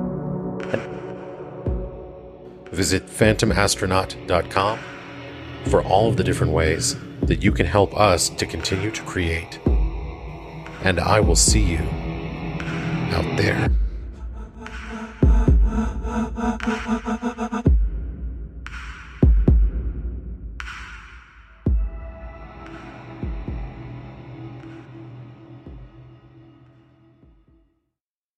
Visit phantom astronaut dot com for all of the different ways that you can help us to continue to create. And I will see you out there.